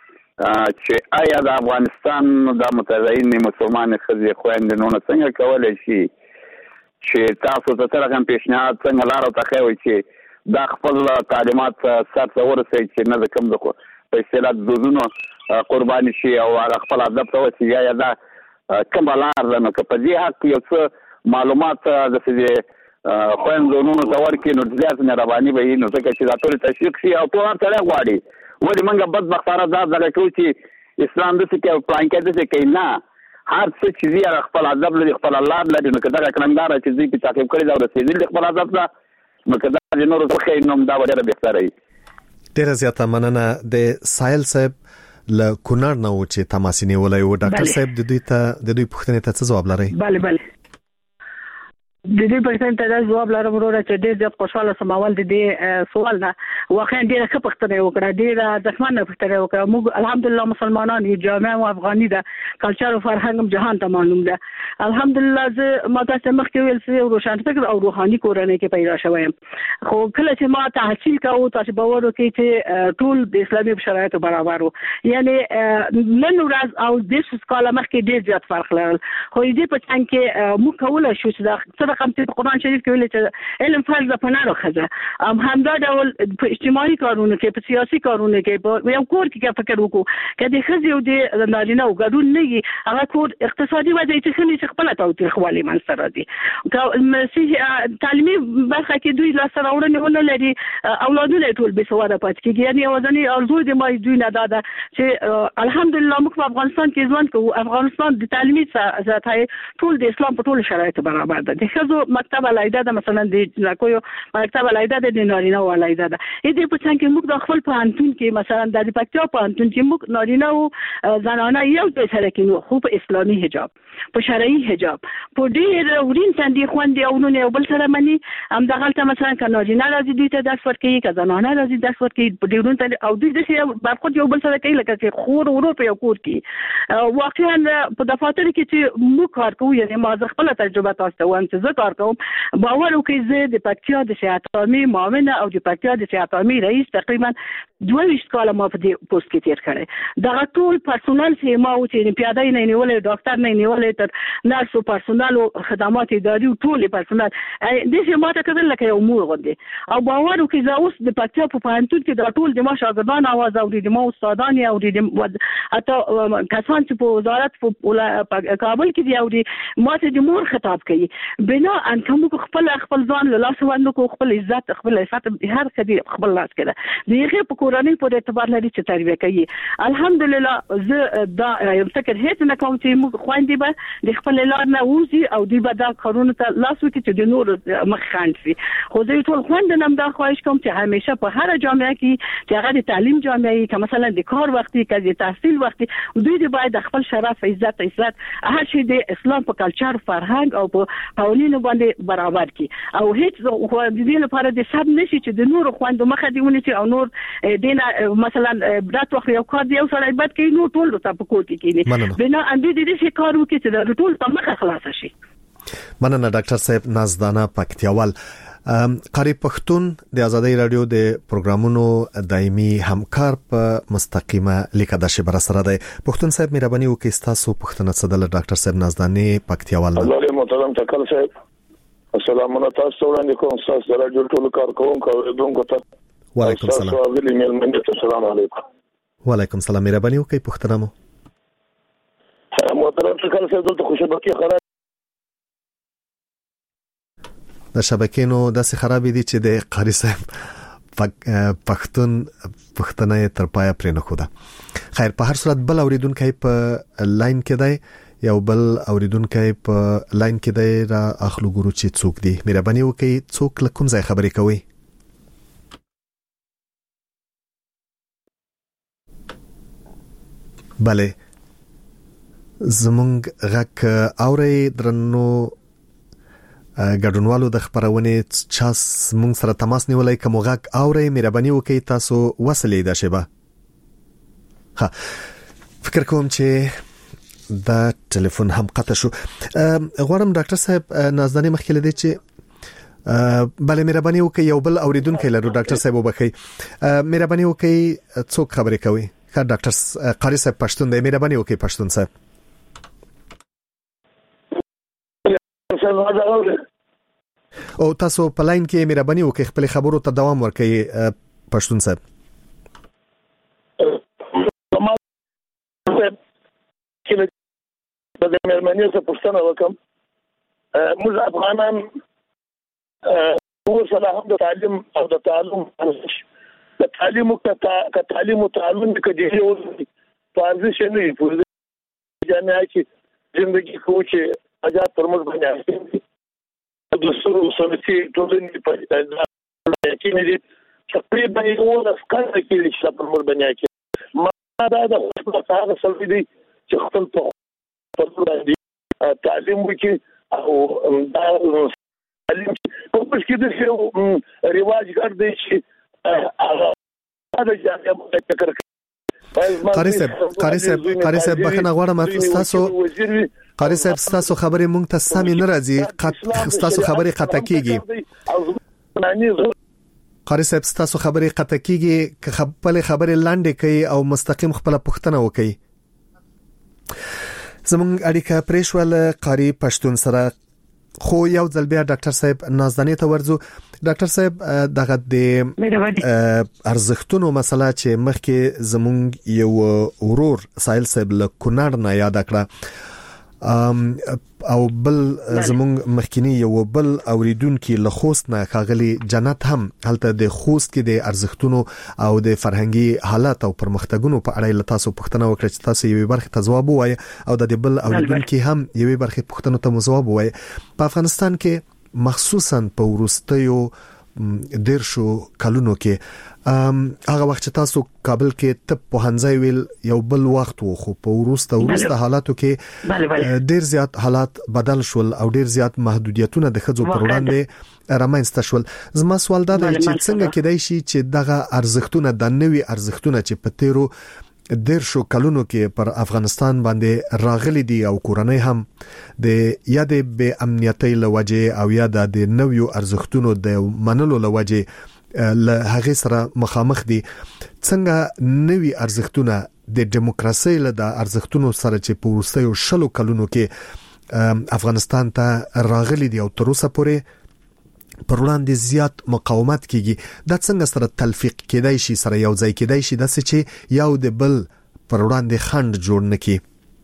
Speaker 10: چې آیا د افغانستان د متدین مسلمان خزي خويندې نو څنګه کولای شي چې تاسو ته تر کوم پیشنهاد څنګه لار ته خوي چې دا خپل تعلیمات سره ورسې چې نه کوم د په اصطلاح دزونو قرباني شي او خپل ادب ته وسی یا دا کوم لار نه په دې حق یو څه معلومات د سې خويندو نو څور کې نو ځات نه رواني به نو څه چې دا ټول تشویق شي او ټول سره غواړي ولې موږ بدبختانه دا دغه چې اسلام د څه کې پلان کې د څه کې نه هر څه چې زیات خپل ادب لري خپل الله لري نو کدا کلمدار چې دې په تعقیب کړی دا ورسېدل خپل ادب ته نو کدا د نور څه خیر نوم دا ډېر بهتره وي.
Speaker 1: ډېر زیاته مننه. د سایل صاحب ل کونړ نو چې تماسینی ولای او ډاکټر صاحب د دوی ته د دوی پوښتنې ته څه جواب لري؟
Speaker 5: bale bale د دې پرسنټ ته جواب لرم وروره چې ډېر ډېر خوشاله سماوال د دې سوال نه واقعا ډېر ښه پښتنه وکړه ډېر د ځمانه پښتنه وکړه موږ الحمدلله مسلمانان یو جامع او افغاني ده کلچر او فرهنګ جهان ته معلوم ده الحمدلله زه ما تاسو مخکې ویل چې روشن فکر او روحاني کورنۍ کې پیدا شوم خو کله چې ما تحصیل کاوه تاسو باور وکړئ چې ټول د اسلامي شرایطو برابر وو یعنی نن ورځ او د څه کاله مخکې ډېر زیات فرق لرل خو دې په څنګه کې موږ کولای شو چې کوم چې قرآن شریف کې ویل چې علم فرض په نارو خزه ام همدا ډول په اجتماعي کارونو کې په سیاسي کارونو کې په یو کور کې فکر وکړو کله خزه او د نارینه او ګډون نه وي هغه کور اقتصادي وضعیت څنګه چې خپل تاوتریخوالي منځ راځي که تعلیمي برخه کې دوی لا سره وړاندې ونه لري اولادونه ټول به سواده پات کېږي یعنی اوازني ارزو دي ما دوی نه داده چې الحمدلله موږ په افغانستان کې ژوند کوو افغانستان د تعلیمي ذاتای ټول د اسلام په ټول شرایطو برابر ده د خزو مکتب علایده ده مثلا د کویو مکتب علایده ده د نارینه علایده ده دې په څنګه موږ د خپل پانتون کې مثلا د پکتیا پانتون کې موږ نارینه او زنانه یو ځای سره کې خو په اسلامي حجاب په شرعي حجاب په ډېر ورین تندې خوندې او نو بل سره مني هم دغلته مثلا ک نارینه راځي دوی ته درس ورکوي ک زنانه راځي درس ورکوي په ډېرون تندې او دوی د برخود یو بل سره کوي لکه چې خور ورو په یو کور کې واقعا په دفاتر کې چې موږ کار کوو یعنی ما خپل تجربه تاسو ته وایم چې زه کار کوم باور وکړئ زه د پکتیا د صحت عامه معاونه او د پکتیا د صحت عامه رئیس تقریبا دوه ویشت کاله ما په دې پوسټ کې تیر کړی دا ټول پرسونل چې ما او چې پیاده نه نیولې ډاکټر نه نیولې تر نرس او پرسونل او خدمات اداري ټول پرسونل د دې ما ته کړل لکه یو مور غوډه او باور وکړئ زه اوس د پکتیا په پانتون کې دا ټول د ما شاګردان आवाज اوري د ما استادان او د حتی کسان چې په وزارت په کابل کې دی او د ما ته د مور خطاب کوي بنا ان کوم خپل خپل ځان له لاس باندې کو خپل عزت خپل عزت هر څه خپل لاس کړه دیغه په کورنۍ په اعتبار لري چې تربیه کوي الحمدلله زه دا یو فکر هیڅ نه کوم چې موږ خويندې به د خپل لار نه وځي او دی به دا کارونه ته لاس وکړي چې د نور مخ خاند شي خو زه ټول خويندې نم دا خواهش کوم چې همیشه په هر جامعه کې چې هغه د تعلیم جامعه کې مثلا د کار وختي کې د تحصیل وختي دوی د باید خپل شرف عزت عزت هر شي د اسلام په کلچر فرهنګ او په قوانینو باندې برابر کی او هیڅ خو د دې لپاره د سب نشي چې د نور خويندو مخه دیونه چې او نور دینه مثلا برات وخت یو کار دی او سره عبادت کوي نو ټول ته په کوټ کې کینی بنا ان دې دې شي کار وکړي چې د ټول په مخه خلاص شي.
Speaker 1: مننه ډاکټر صاحب نازدانه پکتیاوال. قاری پښتون د ازادي رادیو د پروګرامونو دایمي همکار په مستقیمه لیکه د شبر سره دی. پښتون صاحب مهرباني وکړئ تاسو پښتنه صدل ډاکټر صاحب نازدانه پکتیاوال.
Speaker 12: الله محترم تکل صاحب السلام علیکم تاسو وړاندې کوم تاسو د رادیو ټول کارکونکو دونکو ته
Speaker 1: وعلیکم السلام.
Speaker 12: تاسو غلي مېلمنه ته السلام علیکم.
Speaker 1: وعلیکم السلام مهرباني وکړئ پښتنه مو.
Speaker 12: محترم تکل صاحب ته خوشبختی خبره
Speaker 1: د شبکې نو داسې خراب دي چې د قاری صاحب پښتون پښتنه تر پایا پرې نه خوده. خیر په هر صورت بل اوریدونکو په لاین کې دی یو بل اوریدونکو په لاین کې دی را اخلو ګورو چې څوک دی. مهرباني وکړئ څوک لکم ځای خبرې کوي. بله زمونږ غک اوري درنو ګډونوالو د خبرونه چا مونږ سره تماس نیولای کوم غږ اوري مهرباني وکړئ تاسو وصلې ده شبه ها فکر کوم چې دا ټلیفون هم قطع شو. غواړم ډاکټر صاحب نازدانه مخکې لدی چې بله مهرباني وکړئ یو بل اوریدونکو لرو ډاکټر صاحب وبخئ مهرباني وکړئ څوک خبرې کوي کا ډاکټر قاری صاحب پښتون دی مهرباني وکړئ پښتون صاحب او تاسو په لاین کې مهرباني وکړئ خپل خبرو ته دوام ورکړئ پښتون صاحب
Speaker 12: چې د مېرمنې څخه پوښتنه وکم موږ افغانان اوس له هم د تعلیم او د تعلم د تعلیم او د تعلیم او تعلم کې د یو پارځ شنه په جامعه کې ژوندۍ کوچ آزاد پرموږ باندې د سرو سمتي ټولنې په کې نه دي تقریبا یو د ښکار کې چې پرموږ باندې کې ما دا د خپل هغه سلبي دي چې خپل په باندې تعلیم وکړي او دا تعلیم په پښ کې د یو رواج ګرځي چې هغه د جامعه فکر
Speaker 1: قاری صاحب قاری صاحب قاری صاحب بخنه غواړم تاسو قاری صاحب تاسو خبرې مونږ ته سمې نه راځي تاسو خبرې خطا کیږي قاری صاحب تاسو خبرې قطع کیږي که خپل خبرې لاندې کوي او مستقیم خپل پوښتنه وکړي زمونږ اړیکه پرېښول قاری پښتون سره خو یو ځل بیا ډاکټر صاحب نازدانې ته ورځو ډاکټر صاحب دغه د ارزښتونو مسله چې مخکې زمونږ یو ورور سایل صاحب له کونړ نه یاد کړه او بل زمونږ مخکینی یو بل اوریدونکو له خوست نه خاغلی جنت هم هلته د خوست کې د ارزښتونو او د فرهنګي حالات او پرمختګونو په اړه له تاسو پوښتنه وکړه چې تاسو یوې برخه ته ځواب وایي او د بل اوریدونکو هم یوې برخه پوښتنه ته ځواب وایي. په افغانستان کې مخصوصا په ورستیو دیرشو کلونو کې هغه وخت چې تاسو کابل کې طب پوهنځی ویل یو بل وخت وو خو په ورسته ورسته حالاتو کې ډیر زیات حالات بدل شول او ډیر زیات محدودیتونه د خځو پر وړاندې رامنځته شول. زما سوال دا دی چې څنګه کېدای شي چې دغه ارزښتونه د نوي ارزښتونه چې په تیرو دیرشو کلونو کې پر افغانستان باندې راغلي دي او کورنۍ هم د یا د بې امنیتۍ لوجه او یا د نویو ارزښتونو د منلو لوجه له هغه سره مخامخ دي څنګه نوي ارزښتونه د دیموکراسي له د ارزښتونو سره چې په ورستیو شلو کلونو کې افغانستان ته راغلي دي او تر اوسه پورې پر وړاندې زیات مقاومت کیږي دا څنګه سره تلفیق کېدای شي سره یو ځای کېدای شي د څه چې یو د بل پر وړاندې خند جوړ نکي.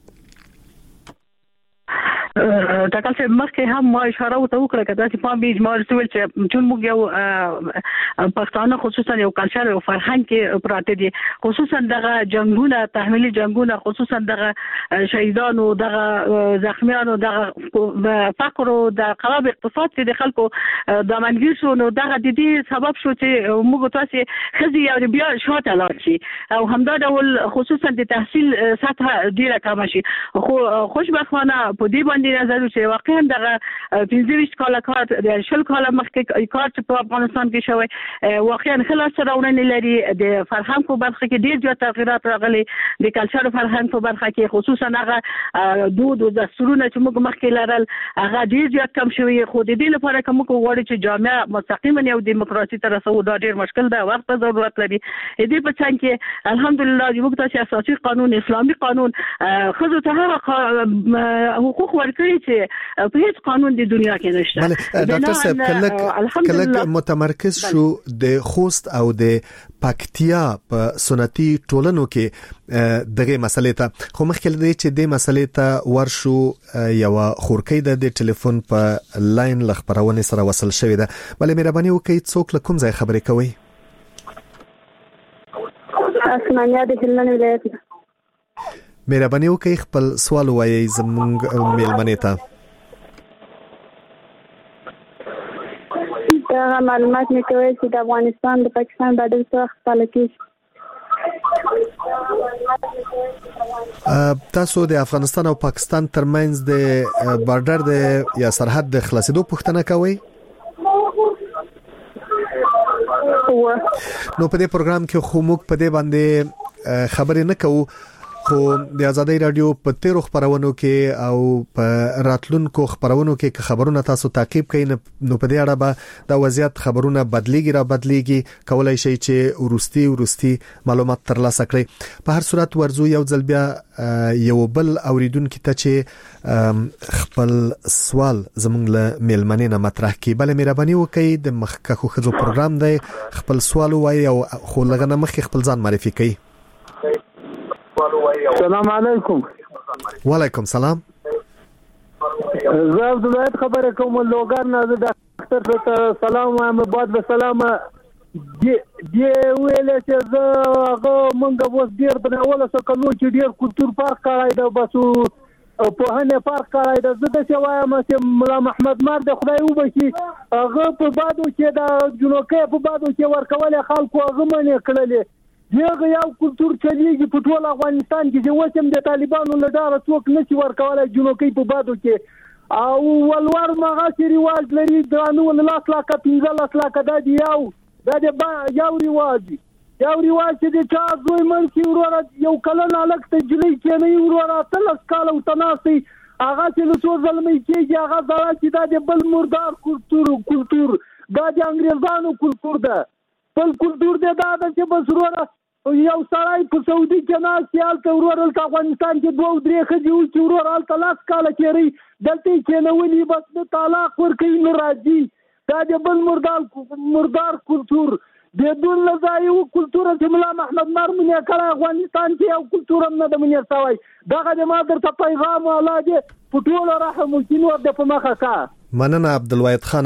Speaker 5: ډاکټر صاحب مخکې هم ما اشاره وکړه کدا چې په بیج ما رسول چې چون موږ یو پښتانه خصوصا یو کلچر او فرهنګ کې پراته دي خصوصا دغه جنگونه تحمیلي جنگونه خصوصا دغه شهیدانو دغه زخمیانو دغه فقر او د خراب اقتصاد چې د خلکو د منګیر شو نو دغه د دې سبب شو چې موږ تاسو خزي او بیا شاته لاړ شي او همدا ډول خصوصا د تحصیل سطح ډیره کم شي خو خوشبختانه په دې باندې نظر چې واقعا دغه پنځه ویشت کاله کار د شل کاله مخکې کار چې په افغانستان کې شوی واقعا خلاص راوړنې لري د فرهنګ په برخه کې ډیر زیات تغیرات راغلي د کلچر او فرهنګ په برخه کې خصوصا هغه دود او دستورونه چې موږ مخکې لرل هغه ډیر زیات کم شوی خو د دې لپاره کوم کوړي چې جامعه مستقیما یو دیموکراسي تر رسو دا ډیر مشکل ده وخت ضرورت لري دې په څنګه کې الحمدلله موږ تاسو اساسي قانون اسلامي قانون خو ته هغه حقوق کړی چې په هیڅ قانون د دنیا کې نشته.
Speaker 1: بله ډاکټر صاحب کله کله متمرکز شو د خوست او د پکتیا په سنتي ټولنو کې دغه مسلې ته خو مخکې دی چې د مسلې ته ورشو یو خورکې د ټلیفون په لاین لخبرونه سره وصل شوې ده. بله مهرباني وکړئ څوک له کوم ځای خبرې کوي؟
Speaker 13: اسمانیا د هلمند ولایت.
Speaker 1: مهرباني وکړئ خپل سوال وایي زموږ میلمنې ته.
Speaker 13: دا معلومات مې کوي چې د افغانستان د پاکستان بدل څخه خپل کېږي.
Speaker 1: تاسو د افغانستان او پاکستان ترمنځ د بارډر د یا سرحد د خلاصېدو پوښتنه کوي. نو په دې پروګرام کې خو موږ په دې باندې خبرې نه کوو، خو د آزادۍ رادیو په تیرو خبرونو کې او په راتلونکو خبرونو کې خبرونه تاسو تعقیب کړئ، نو په دې اړه به د وضعیت خبرونه بدلیږي را بدلیږي، کولای شي چې ورستي ورستي معلومات ترلاسه کړئ. په هر صورت ورزو یو ځل بیا یو بل اوریدونکو ته چې خپل سوال زموږ له میلمنې نه مطرح کړي، بل مهرباني وکړئ د مخکخو خزو پروګرام دی، خپل سوال وایي او خو لغنه مخکې خپل ځان معرفي کړئ.
Speaker 14: السلام علیکم.
Speaker 1: وعلیکم سلام.
Speaker 14: زه عبدالوهید خبره کوم لوګر نه، د ډاکټر ته سلام وایم. بعد به سلام دی دی ویل چې زه هغه مونږ اوس ډیر د اوله سکلو چې ډیر کلتور پارک کړای دا بسو په هنه پارک کړای دا زه د شوایم چې مولا محمد مار د خدای وبشي هغه په بادو چې د جنوکې په بادو چې ورکول خلکو هغه منې کړلې. یغه یو کلتور چلیږي په ټول افغانستان کې چې وسم د طالبانو لدار څوک نشي ورکولای جنوکي په بادو کې او ولور مغه چې ریواج لري درانو لاس لا کپینځه لاس لا کدا دی یو دا د یو ریواج یو ریواج چې د چا زوی منکی ورور یو کله نالک ته جلی کې نه ورور تل کال او تناسي هغه چې له څو ظلمي کېږي هغه ځای چې دا د بل مردار کلتور کلتور دا د انګريزانو کلتور ده. بل کلتور دی دا چې بسروره یو سړی په سعودي کې نه سیال ته ورور ته افغانستان کې دوه درې خځې و چې ورور ال طلاق کاله کېری دلته کې نه ونی بس د طلاق ورکوي نه راځي. دا د بل مردار مردار کلتور د دون لزایو کلتور چې مولا محمد مار منې کړه افغانستان کې یو کلتور هم نه د منې سوای. دغه د مادر ته پیغام ولاده په ټول رحم وکینو د په مخه کا.
Speaker 1: مننه عبدالواحد خان.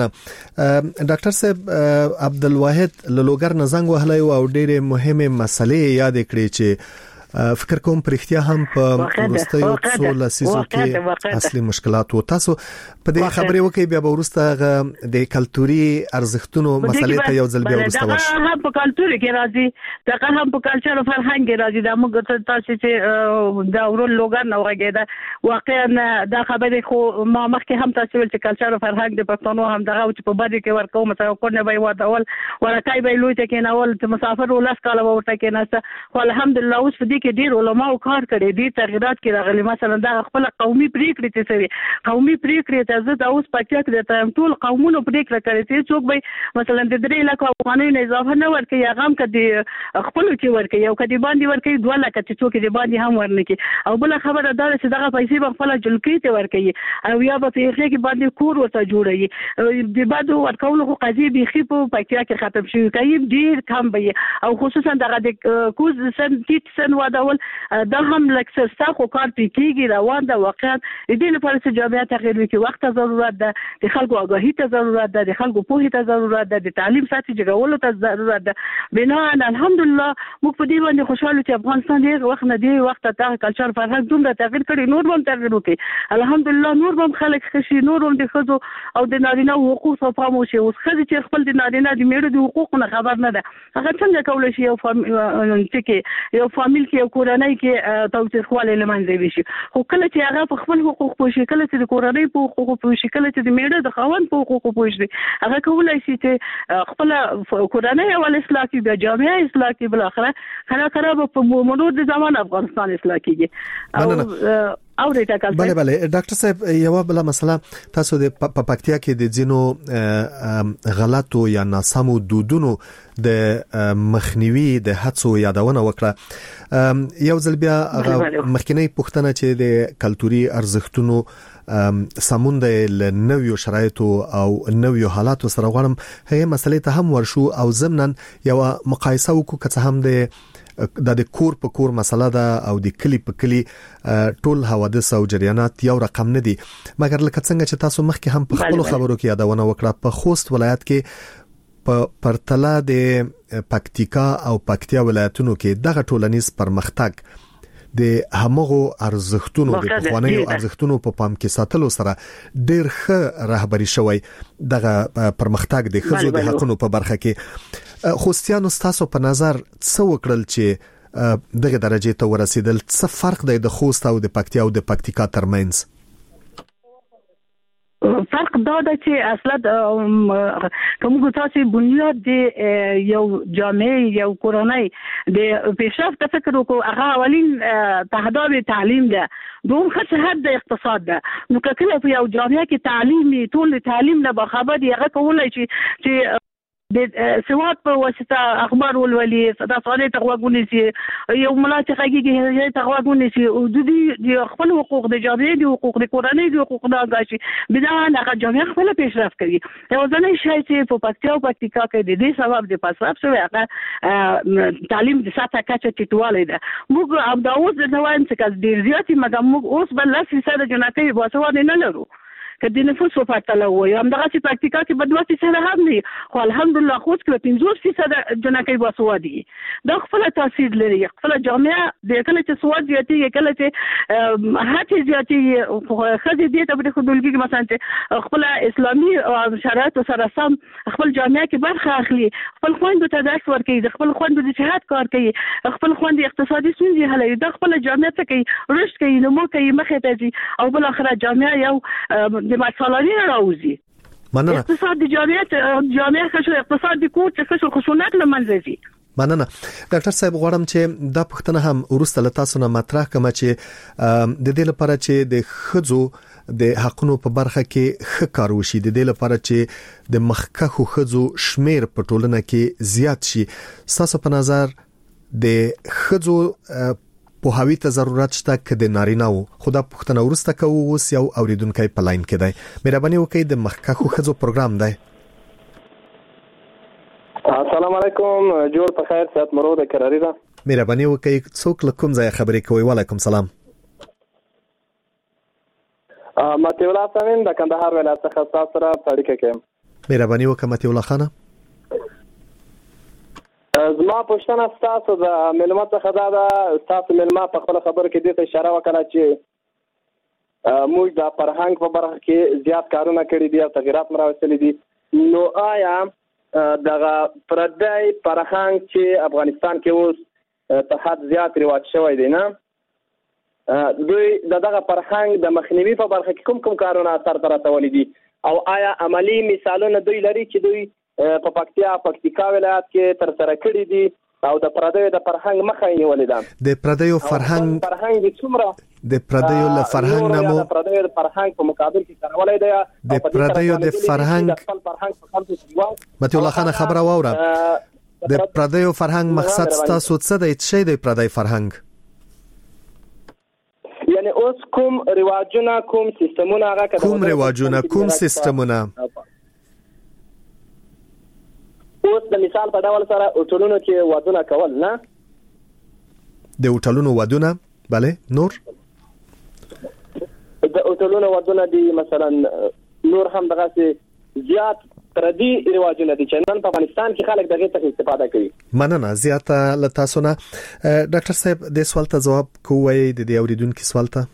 Speaker 1: ډاکټر صاحب عبدالواحد لوګر نزنګ وهلای او ډېرې مهمه مسلې یاد کړې چې فکر کوم پرختیا هم په ورستیو څو لسیزو کې اصلي مشکلات و. تاسو په دې خبرې وکي بیا ورسته د کلتوري ارزښتونو مسلې ته یو ځل بیا ورسته ورشي.
Speaker 5: دا هم په کلتوري کې راځي، دا هم په کلچر او فرهنګ کې راځي. دا موږ تاسو چې دا ورول لوګر نه وګیدا واقعا دا خبرې خو ما مخکې هم تاسو ول چې کلچر او فرهنګ د پښتنو هم دغه چې په باندې کې ورکو مثلا کورنه به ودول ورکای به لوي ته کې ناول چې مسافر ولاس کاله ورته کې نه خو الحمدلله اوس په دې کې ډیر علماء کار کړي دي تغیرات کې راغلي. مثلا دا خپل قومي پریکړې چې سوي قومي پریکړې ته زه دا اوس پکې کې د ټول قومونو پریکړه کوي چې څوک به مثلا د درې لک افغانۍ نه اضافه نه ورکړي یا غم کړي خپل چې ورکړي او کدي باندې ورکړي دوه لک چې څوک دې باندې هم ورنکړي او بل خبره دا چې دغه پیسې په خپل جلکی ته ورکړي او یا په پیسې کې باندې کور ورته جوړي د بادو ورکول خو قضیه بيخي په پکې کې ختم شي کوي ډیر کم به او خصوصا دغه د کوز سن ټیټ سن ودول دا هم لکه ستاسو کار پکېږي روان ده. واقعا د دې لپاره چې جامعه تغیر وکړي وخت ضرورت ده، د خلکو آگاهی ته ضرورت ده، د خلکو پوهې ته ضرورت ده، د تعلیم ساتي جوړولو ته ضرورت ده. بنا الحمدلله موږ په دې باندې خوشاله چې افغانستان ډېر وخت نه دی وخت ته کلچر فرهنګ دومره تغیر کړي نور هم تغیر وکړي الحمدلله نور هم خلک خشي نور هم د خزو او د نارینه حقوق ته پام وشي. اوس خزي چې خپل د نارینه د میړو د حقوقو خبر نه ده هغه څنګه کولای شي یو فام چې یو فامیل کې یو کورنۍ کې توثیقواله لمنځه وشي. خو کله چې هغه په خپل حقوق پوښي کله چې د کورنۍ په حقوق پوښي کله چې د میړه د خاوند په حقوق پوښي هغه کولای شي چې خپل کورنۍ او اصلاح کې د جامعه اصلاح کې بل اخره خلا خراب په مرور د زمان افغانستان اصلاح کیږي او او ریټا کال.
Speaker 1: بله بله ډاکټر صاحب یو بل مسله تاسو د پپکتیا کې د جنو غلطو یا ناسمو دودونو د مخنیوي د هڅو یادونه وکړه. یو ځل بیا مخکینی پوښتنه چې د کلتوري ارزښتونو سمون د نویو شرایطو او نویو حالاتو سره غواړم هغه مسلې ته هم ورشو او ضمنن یو مقایسه وکړو که هم د د کور په کور مسله ده او د کلی په کلی ټول حوادث او جریانات یو رقم نه دي مګر لکه څنګه چې تاسو مخکې هم په خپل خبرو کې یادونه وکړه په خوست ولایت کې په پرتله د پکتیکا او پکتیا ولایتونو کې دغه ټولنیز پرمختګ د همغو ارزښتونو د خوانیو ارزښتونو په پام کې ساتلو سره ډېر ښه رهبری شوی دغه پرمختګ د خزو د حقونو په برخه کې. خوستیانو تاسو په نظر څه وکړل چې دغه درجه ته ورسیدل. څه فرق دی د خوست او د پکتیا او د پکتیکا ترمنځ؟
Speaker 5: فرق دا ده چې اصلا کومه تاسو بنیاد دی یو جامعه یو کورنۍ د پیشرفت فکر کو هغه اولین تهداب تعلیم ده، دوم خصوصیت د اقتصاد ده. نو کله په یو جامعه کې تعلیمي ټول تعلیم نه باخبر دی هغه کولای شي چې د سواد په واسطه اخبار ولولي، تاسو ته غوږونه سي یو ملات حقيقي ته غوږونه سي او د دې خپل حقوق د جامعې د حقوق د کورنۍ د حقوق نه غاشي بنا هغه جامعه خپل پیشرفت کوي. یو ځنې شای چې په پکتیا او پکتیکا کې د دې سبب د پاسراب شوی هغه تعلیم د ساته کچه ټیټوالی ده. موږ اب دا اوس د نوایم څخه ډیر زیاتې مګر موږ اوس بل لس فیصد جنکۍ باسواد نه لرو که د نفوس په پرتله وایي. همدغه چې پکتیکا کې به دوه فیصده هم دي، خو الحمدلله خوست کې پنځوس فیصده جنکۍ باسوادي. دا خپل تاثیر لري. خپل جامعه د کله چې سواد زیاتېږي، کله چې هڅې زیاتېږي، ښځې دې ته پرېښودل کېږي مثلا چې خپل اسلامي شرایطو سره سم خپل جامعه کې برخه اخلي، خپل خویندو ته درس ورکوي، د خپل خویندو د جهاد کار کوي، خپل خویندې اقتصادي ستونزې حلوي. دا خپل جامعه څه کوي؟ رشد کوي، نمو کوي، مخې ته ځي او بالاخره جامعه یو د مسالانی راوځي.
Speaker 1: مننه.
Speaker 5: اقتصاد د جامعه جامعه خشو اقتصاد د کوټ خشو خشونت لمنځه ځي.
Speaker 1: مننه. ډاکټر صاحب غواړم چې دا پوښتنه هم ورسته له تاسو نه مطرح کړم چې د دې لپاره چې د خځو د حقونو په برخه کې ښه کار وشي، د دې لپاره چې د مخکښو خځو شمیر په ټولنه کې زیات شي، تاسو په نظر د خځو په هوی ته ضرورت شته که د نارینه وو؟ خدا پښتنه ورسته کوو. اوس یو اوریدونکو په لاین کې دی. مهرباني وکړئ د مخکښو خځو پروګرام دی.
Speaker 15: السلام علیکم، جوړ په خیر، صحت مرو د کراری ده.
Speaker 1: مهرباني وکړئ څوک له کوم ځای خبرې کوي؟ وعلیکم سلام.
Speaker 15: ا متي الله سمين د کندهار ولایت څخه تاسو سره اړیکه کوم.
Speaker 1: مهرباني وکړئ متي الله خانه.
Speaker 15: زما پوښتنه تاسو د ملما څخه دا ده، تاسو ملما په خپل خبره کې د اشاره وکړه چې موږ د فرهنګ په برخه کې زیات کارونه کړی دي او تغیرات مراوستلي دي. نو آیا دغه پردی فرهنګ چې افغانستان کې اوس ته حد زیات رواج شوی دی نه، دوی دغه فرهنګ د مخنیوي په برخه کې کوم کوم کارونه سر ته رسولي دي او آیا عملی مثالونه دوی لري چې دوی په پکتیا پکتیکا ولایت کې تر سره کړی دي او د پردیو د فرهنګ مخه یې نیولې ده؟
Speaker 1: د پردیو فرهنګ
Speaker 15: فرهنګ څومره
Speaker 1: د پردیو له فرهنګ نمو
Speaker 15: د پردیو د فرهنګ په مقابل کې کارولای دی
Speaker 1: د پردیو د فرهنګ متي الله خان خبره واوره. د پردیو فرهنګ مقصد تاسو څه دی؟ څه دی پردی فرهنګ؟
Speaker 15: یعنی اوس کوم رواجونه، کوم سیستمونه هغه
Speaker 1: کوم رواجونه، کوم سیستمونه
Speaker 15: اوس د مثال په ډول سره اوټلونو کې ودونه کول نه،
Speaker 1: د اوټلونو ودونه bale نور
Speaker 15: د اوټلونو ودونه دي مثلا نور هم دغه زیات پردي رواجونه دي چې نن په افغانستان کې خلک دغه څخه استفاده کوي.
Speaker 1: مننه زیاته لتاسو نه. ډاکټر صاحب د سوال ته جواب کوی د دې اوریدونکو سوال ته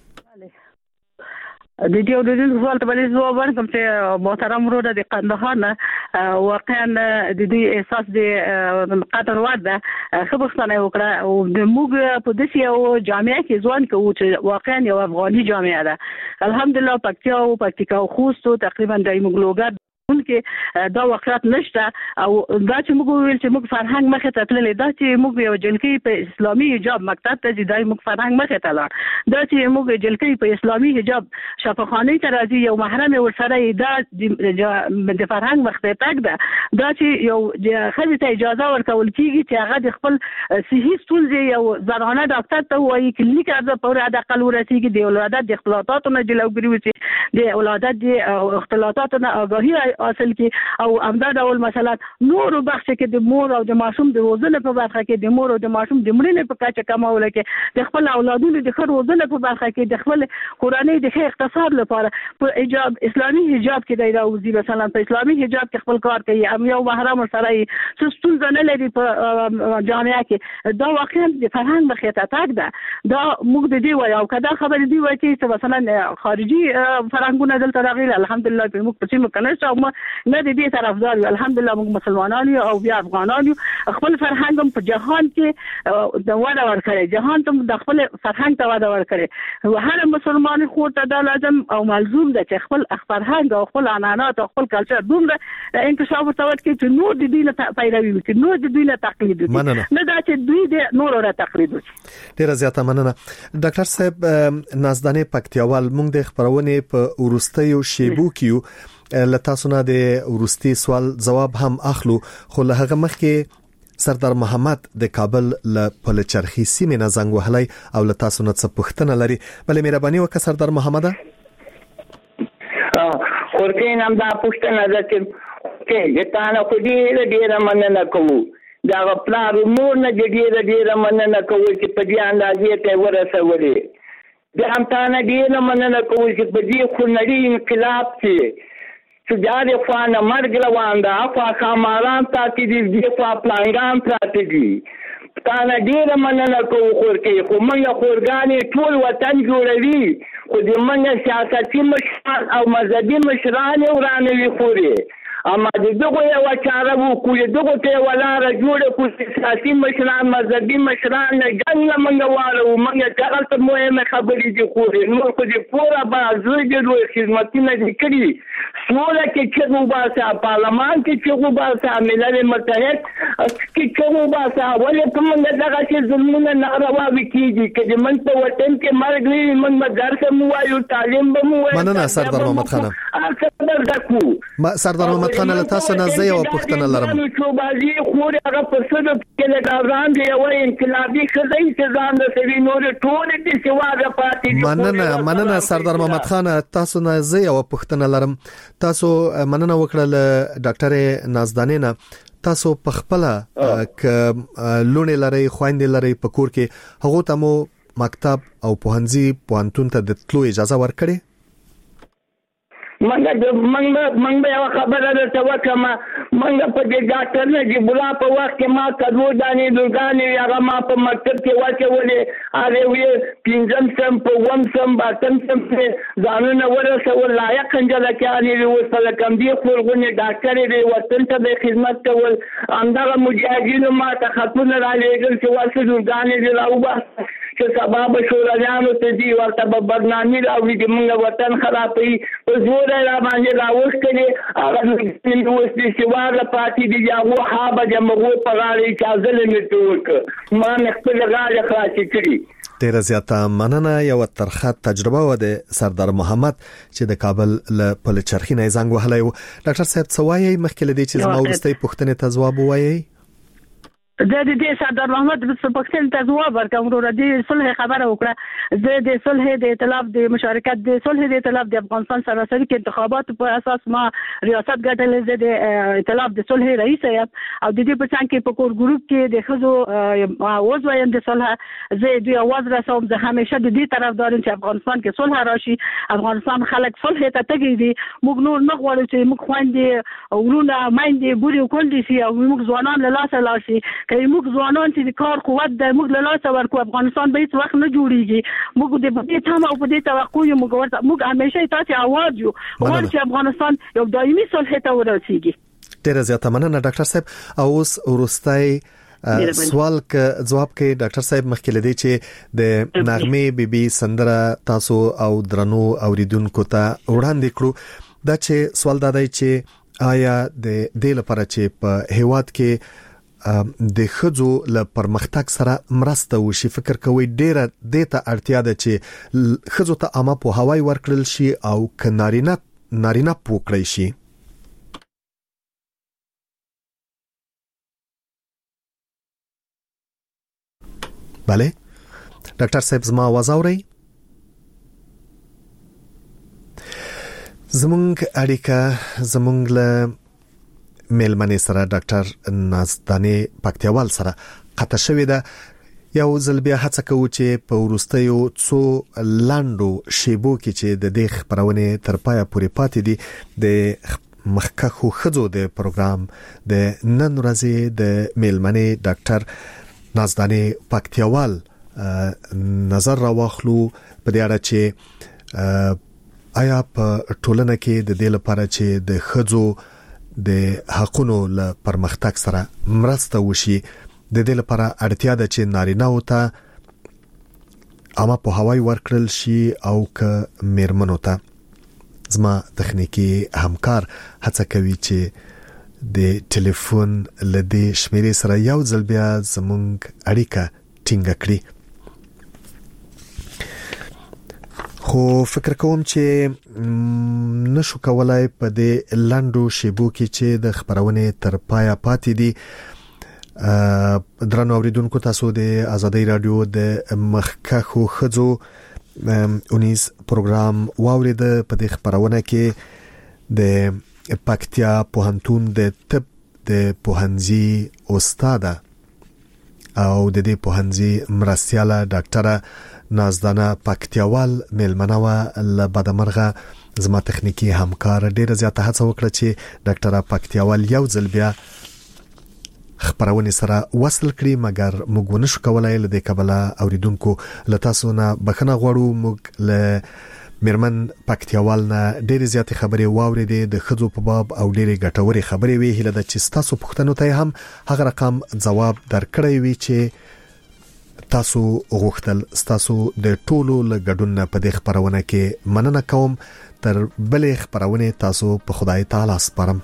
Speaker 5: د دې اوریدونکو سوال ته باندې جواب ورکوم چې محترم ورور د قندهار نه واقعا د دې احساس د قطر واده خبرستانه وکړه او د موږ په دې یو جامعه کې ځوان کوو چې واقعا یو افغاني جامعه ده. الحمدلله پکتیا او پکتیکا خوست تقریبا د موږ کې دا واقعیت نشته او دا چې موږ ویل چې موږ فرهنګ مخه ته تللی، دا چې موږ یو جلکې په اسلامي حجاب مکتب ته ځي، دا موږ فرهنګ مخه ته لاړ. دا چې موږ جلکې په اسلامي حجاب شفاخانه ته راځي، یو محرم ورسره دا د فرهنګ مخه تک ده. دا چې یو خځې ته اجازه ورکول کیږي چې هغه د خپل صحي ستونزې یو زنانه ډاکټر ته وایي، کلینیک ارزه پورې د اقل ورسیږي، د ولادت د اختلاطاتو نه جلوګیری وشي، د ولادت د اختلاطاتو نه آگاهی حاصل کی او امداد اول مثلا نور بخش کې د مور او د ماشوم د روزنه په برخه کې د مور او د ماشوم د مړینې په کچه کمول کې د خپل اولادونو د خیر روزنه په برخه کې د خپل قرآني د خیر اقتصاد لپاره په حجاب اسلامي حجاب کې د راوځي مثلا په اسلامي حجاب کې خپل کار کوي، ام یو محرم سره سستون نه لري په جامعه کې. دا واقعا د فرهنګ مخه ته تاګ ده. دا موږ د دې وایو او کدا خبر دی وایي چې مثلا خارجي فرهنګونه دلته راغلي الحمدلله په موږ په سیمه کې نشو نه د دې طرفدار یو الحمدلله موږ مسلمانان یو او بیا افغانان یو خپل فرهنګ په جهان کې د وړه ورکړي جهان ته د خپل فرهنګ ته وړه ورکړي هر مسلمان خو ته د لازم او ملزوم ده چې خپل فرهنګ او خپل عنعنات او خپل کلچر دومره انکشاف ورته کې چې نور د دین ته پیروي وکړي نور د دین تقلید وکړي نه دا چې دوی د نور را تقلید وکړي
Speaker 1: ډیر زیاته مننه ډاکټر صاحب نازدانه پکتیاوال موږ د خبرونه په ورستیو شیبو کیو لتاسو نه د ورستی سوال جواب هم اخلو خو له هغه مخکې سردار محمد د کابل له پلچرخي سیمه نه زنګ وهلای او لتاسو نه څه پوښتنه لري بلې مهرباني وکړه سردار محمد
Speaker 16: خورکې نام دا پوښتنه ده چې کې یتانه خو دې ډیره مننه کوو دا خپل مور نه ډیره ډیره مننه کوو چې په دې اندازې ته ورسولې د هم تانه ډیره مننه کوو چې په دې خونړي انقلاب کې چې جاري خوانه مرګ روان ده خو خاماران تاکي دې خو پلانګان پراته دي تانه ډیره مننه کوو خورکې خو موږ خورګانې ټول وطن جوړوي خو د موږ سیاسي مشران او مذهبي مشران ورانوي خوري اما دغه یو چاره وو کوی دغه ته ولاره جوړه کو سیاسي مشران مذهبي مشران نه ګنګ منګواله منګ ټاکل مهمه خبرې دي خو نور خو دې پورا بازو دې دوی خدمتونه دي کړی سوله کې چې وو باسه پارلمان کې چې وو باسه ملل متحد کې چې وو باسه ولې په موږ دغه چې زمونه ناروا وکیږي چې من ته وطن کې مرګ وي من مدرسه مو وایو تعلیم به مو وایو
Speaker 1: مننه سردار محمد خان ما سردار محمد خان له تاسو نه زه یو پوښتنه لرم
Speaker 16: چې بازي خو هغه په څه کې له غاړان دی او انقلابي خزای چې ځان د سوي نور ټول دې سیواګه پاتې
Speaker 1: مننه مننه سردار محمد خان تاسو نه زه یو پوښتنه لرم تاسو مننه وکړه له ډاکټر نازدانه نه تاسو په خپل ک لونې لري خويندې لري په کور کې هغه ته مو مکتب او پوهنځي پوهنتون ته د تلو اجازه ورکړي
Speaker 16: منګه د منګه منګه یو خبره ده چې وکما منګه په دې ډاکټر نه دی بولا په وخت کې ما کډو دانې دګانې هغه ما په مکتب کې واچولې هغه وی پینځم سم په وم سم باتم سم ځانونه ورسول لایق انجله کې اني وصل کم دی خورغونه ډاکټر دی وطن ته د خدمت کول اندغه مجاهدینو ما ته خطونه را لېږل چې واسه دګانې دی راوبه چې سبب شورانو ته دی ورته په برنامه راوړي چې موږ وطن خرابوي په زور را باندې راوښتلې هغه د وسې سیواله پاتې دي هغه حابه د مغو په غاړه چې ځلې میټوک ما خپل غاړه خلاص کړی
Speaker 1: ډیر زیاته مننه یو ترخه تجربه و د سردار محمد چې د کابل له پلچرخي نه زنګ وهلی و ډاکټر صاحب سوایي مخکې لدی چې زما ورستي پوښتنه ته جواب وایي
Speaker 5: زه د دې سردار محمد په پښتون ته جواب ورکوم ورو د صلح خبره وکړه زه د صلح د ائتلاف د مشارکت د صلح د ائتلاف د افغانستان سراسري کې انتخابات په اساس ما ریاست ګټلې زه د ائتلاف د صلح رئیس یم او د دې په څنګه کې په کور ګروپ کې د خزو اوز وایم د صلح زه د اواز رسوم زه همیشه د دې طرفدار یم چې افغانستان کې صلح راشي افغانستان خلک صلح ته تګي دي موږ نور نه غواړو چې موږ خويندې ورونه مایندې بوري کولې شي او موږ ځوانان له لاسه لاشي که موږ ځوانان چې کار قوت د موږ له لاسه ورکو افغانستان به هیڅ وخت نه جوړیږي موږ د دې تمه او په دې توقع یو موږ ورته موږ همیشه تاسو आवाज یو ورته چې افغانستان یو دایمي صلح ته ورسیږي
Speaker 1: ډیر زیاته مننه ډاکټر صاحب او اوس ورستای سوال ک جواب کې ډاکټر صاحب مخکې لدی چې د نغمه بیبي سندره تاسو او درنو اوریدونکو ته وړاندې کړو دا چې سوال دا دی چې آیا د دې لپاره چې په هیواد کې د خځو له پرمختګ سره مرسته وشي فکر کوي ډیره د ته اړتیا ده چې خځو ته عامه په هوای ورکړل شي او کنارینه نارینه پوکړی شي bale ډاکټر صاحب زما आवाज اوري زمونږ اړیکه زمونږ له میلمنې سره ډاکټر نازدانه پکتیوال سره قطع شوې ده یو ځل بیا هڅه کوو چې په ورستیو څو لاندو شیبو کې چې د دې خبرونه تر پایه پورې پاتې دي د مخکخو خزو د پروګرام د نن ورځې د میلمنې ډاکټر نازدانه پکتیوال نظر راوخلو په دې اړه چې آیا په ټولنه کې د دې لپاره چې د ښځو د حقونو له پرمختګ سره مرسته وشي د دې لپاره اړتیا ده چې نارینه او ته اما په هواي ورکړل شي او ک میرمنو ته زما تخنیکی همکار هڅه کوي چې د ټلیفون لدی شمیرې سره یو ځل بیا زمونږ اړیکه ټینګه کړي. خو فکر کوم چې نشو کولای په دې لاندو شیبو کې چې د خبرونه تر پایا پاتې دي. درنو اوریدونکو تاسو د آزادۍ رادیو د مخکخو خزو اونیز پروګرام واورید. په دې خبرونه کې د پکتیا پوهنتون د طب د پوهنځي استاد او د دې پوهنځي مرستياله ډاکټره نازدانه پکتیاوال ملمنوا له بدمرغه زما تخنیکی همکار ډیره زیاته هڅه وکړه چې ډاکټره پکتیاوال یو ځل بیا خبرونه سره وصل کړي مګر موږ ونشو کولای له دې کبله اوریدونکو له تاسو نه بخنه غواړو. موږ له میرمن پکتیاوال نه ډیره زیاته خبرې واورېدې د خزو په باب او ډیره ګټورې خبرې وی هله د چې تاسو پښتنو ته هم هغه رقم جواب درکړی وی چې تاسو غوښتل. تاسو د ټولو لګډون په دې خبرونه کې مننه کوم. تر بلې خبرونه تاسو په خدای تعالی سپارم.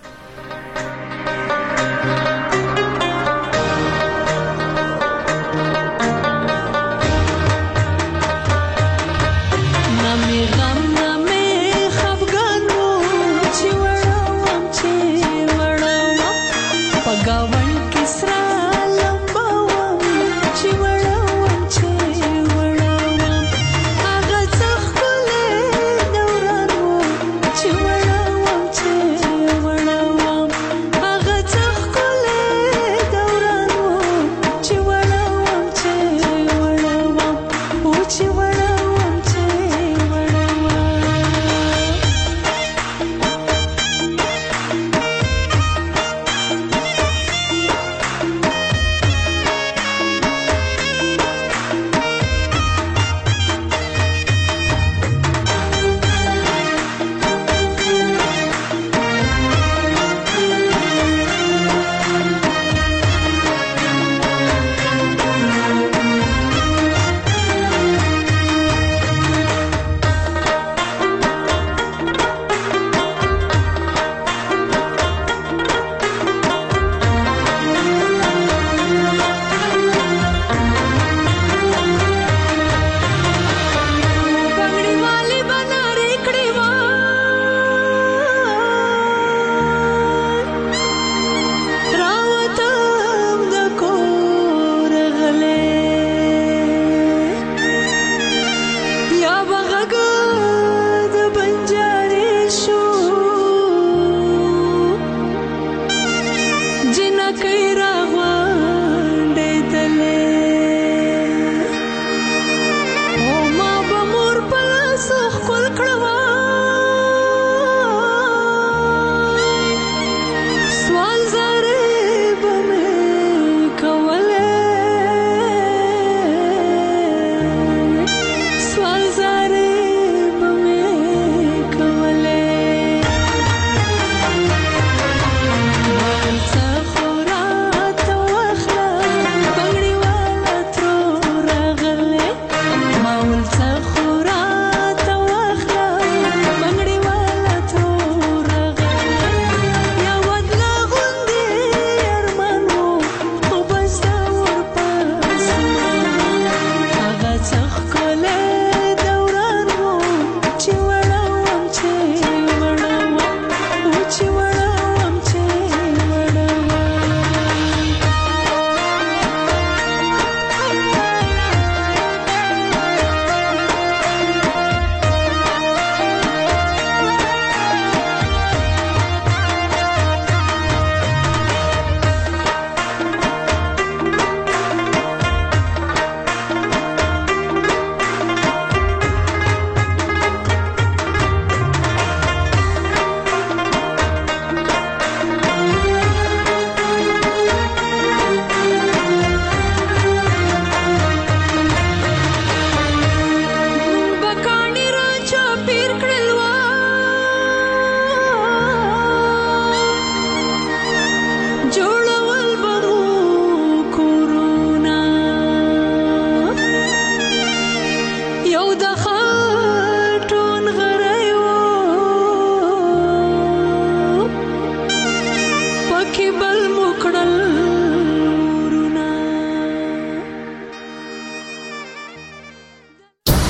Speaker 17: Colle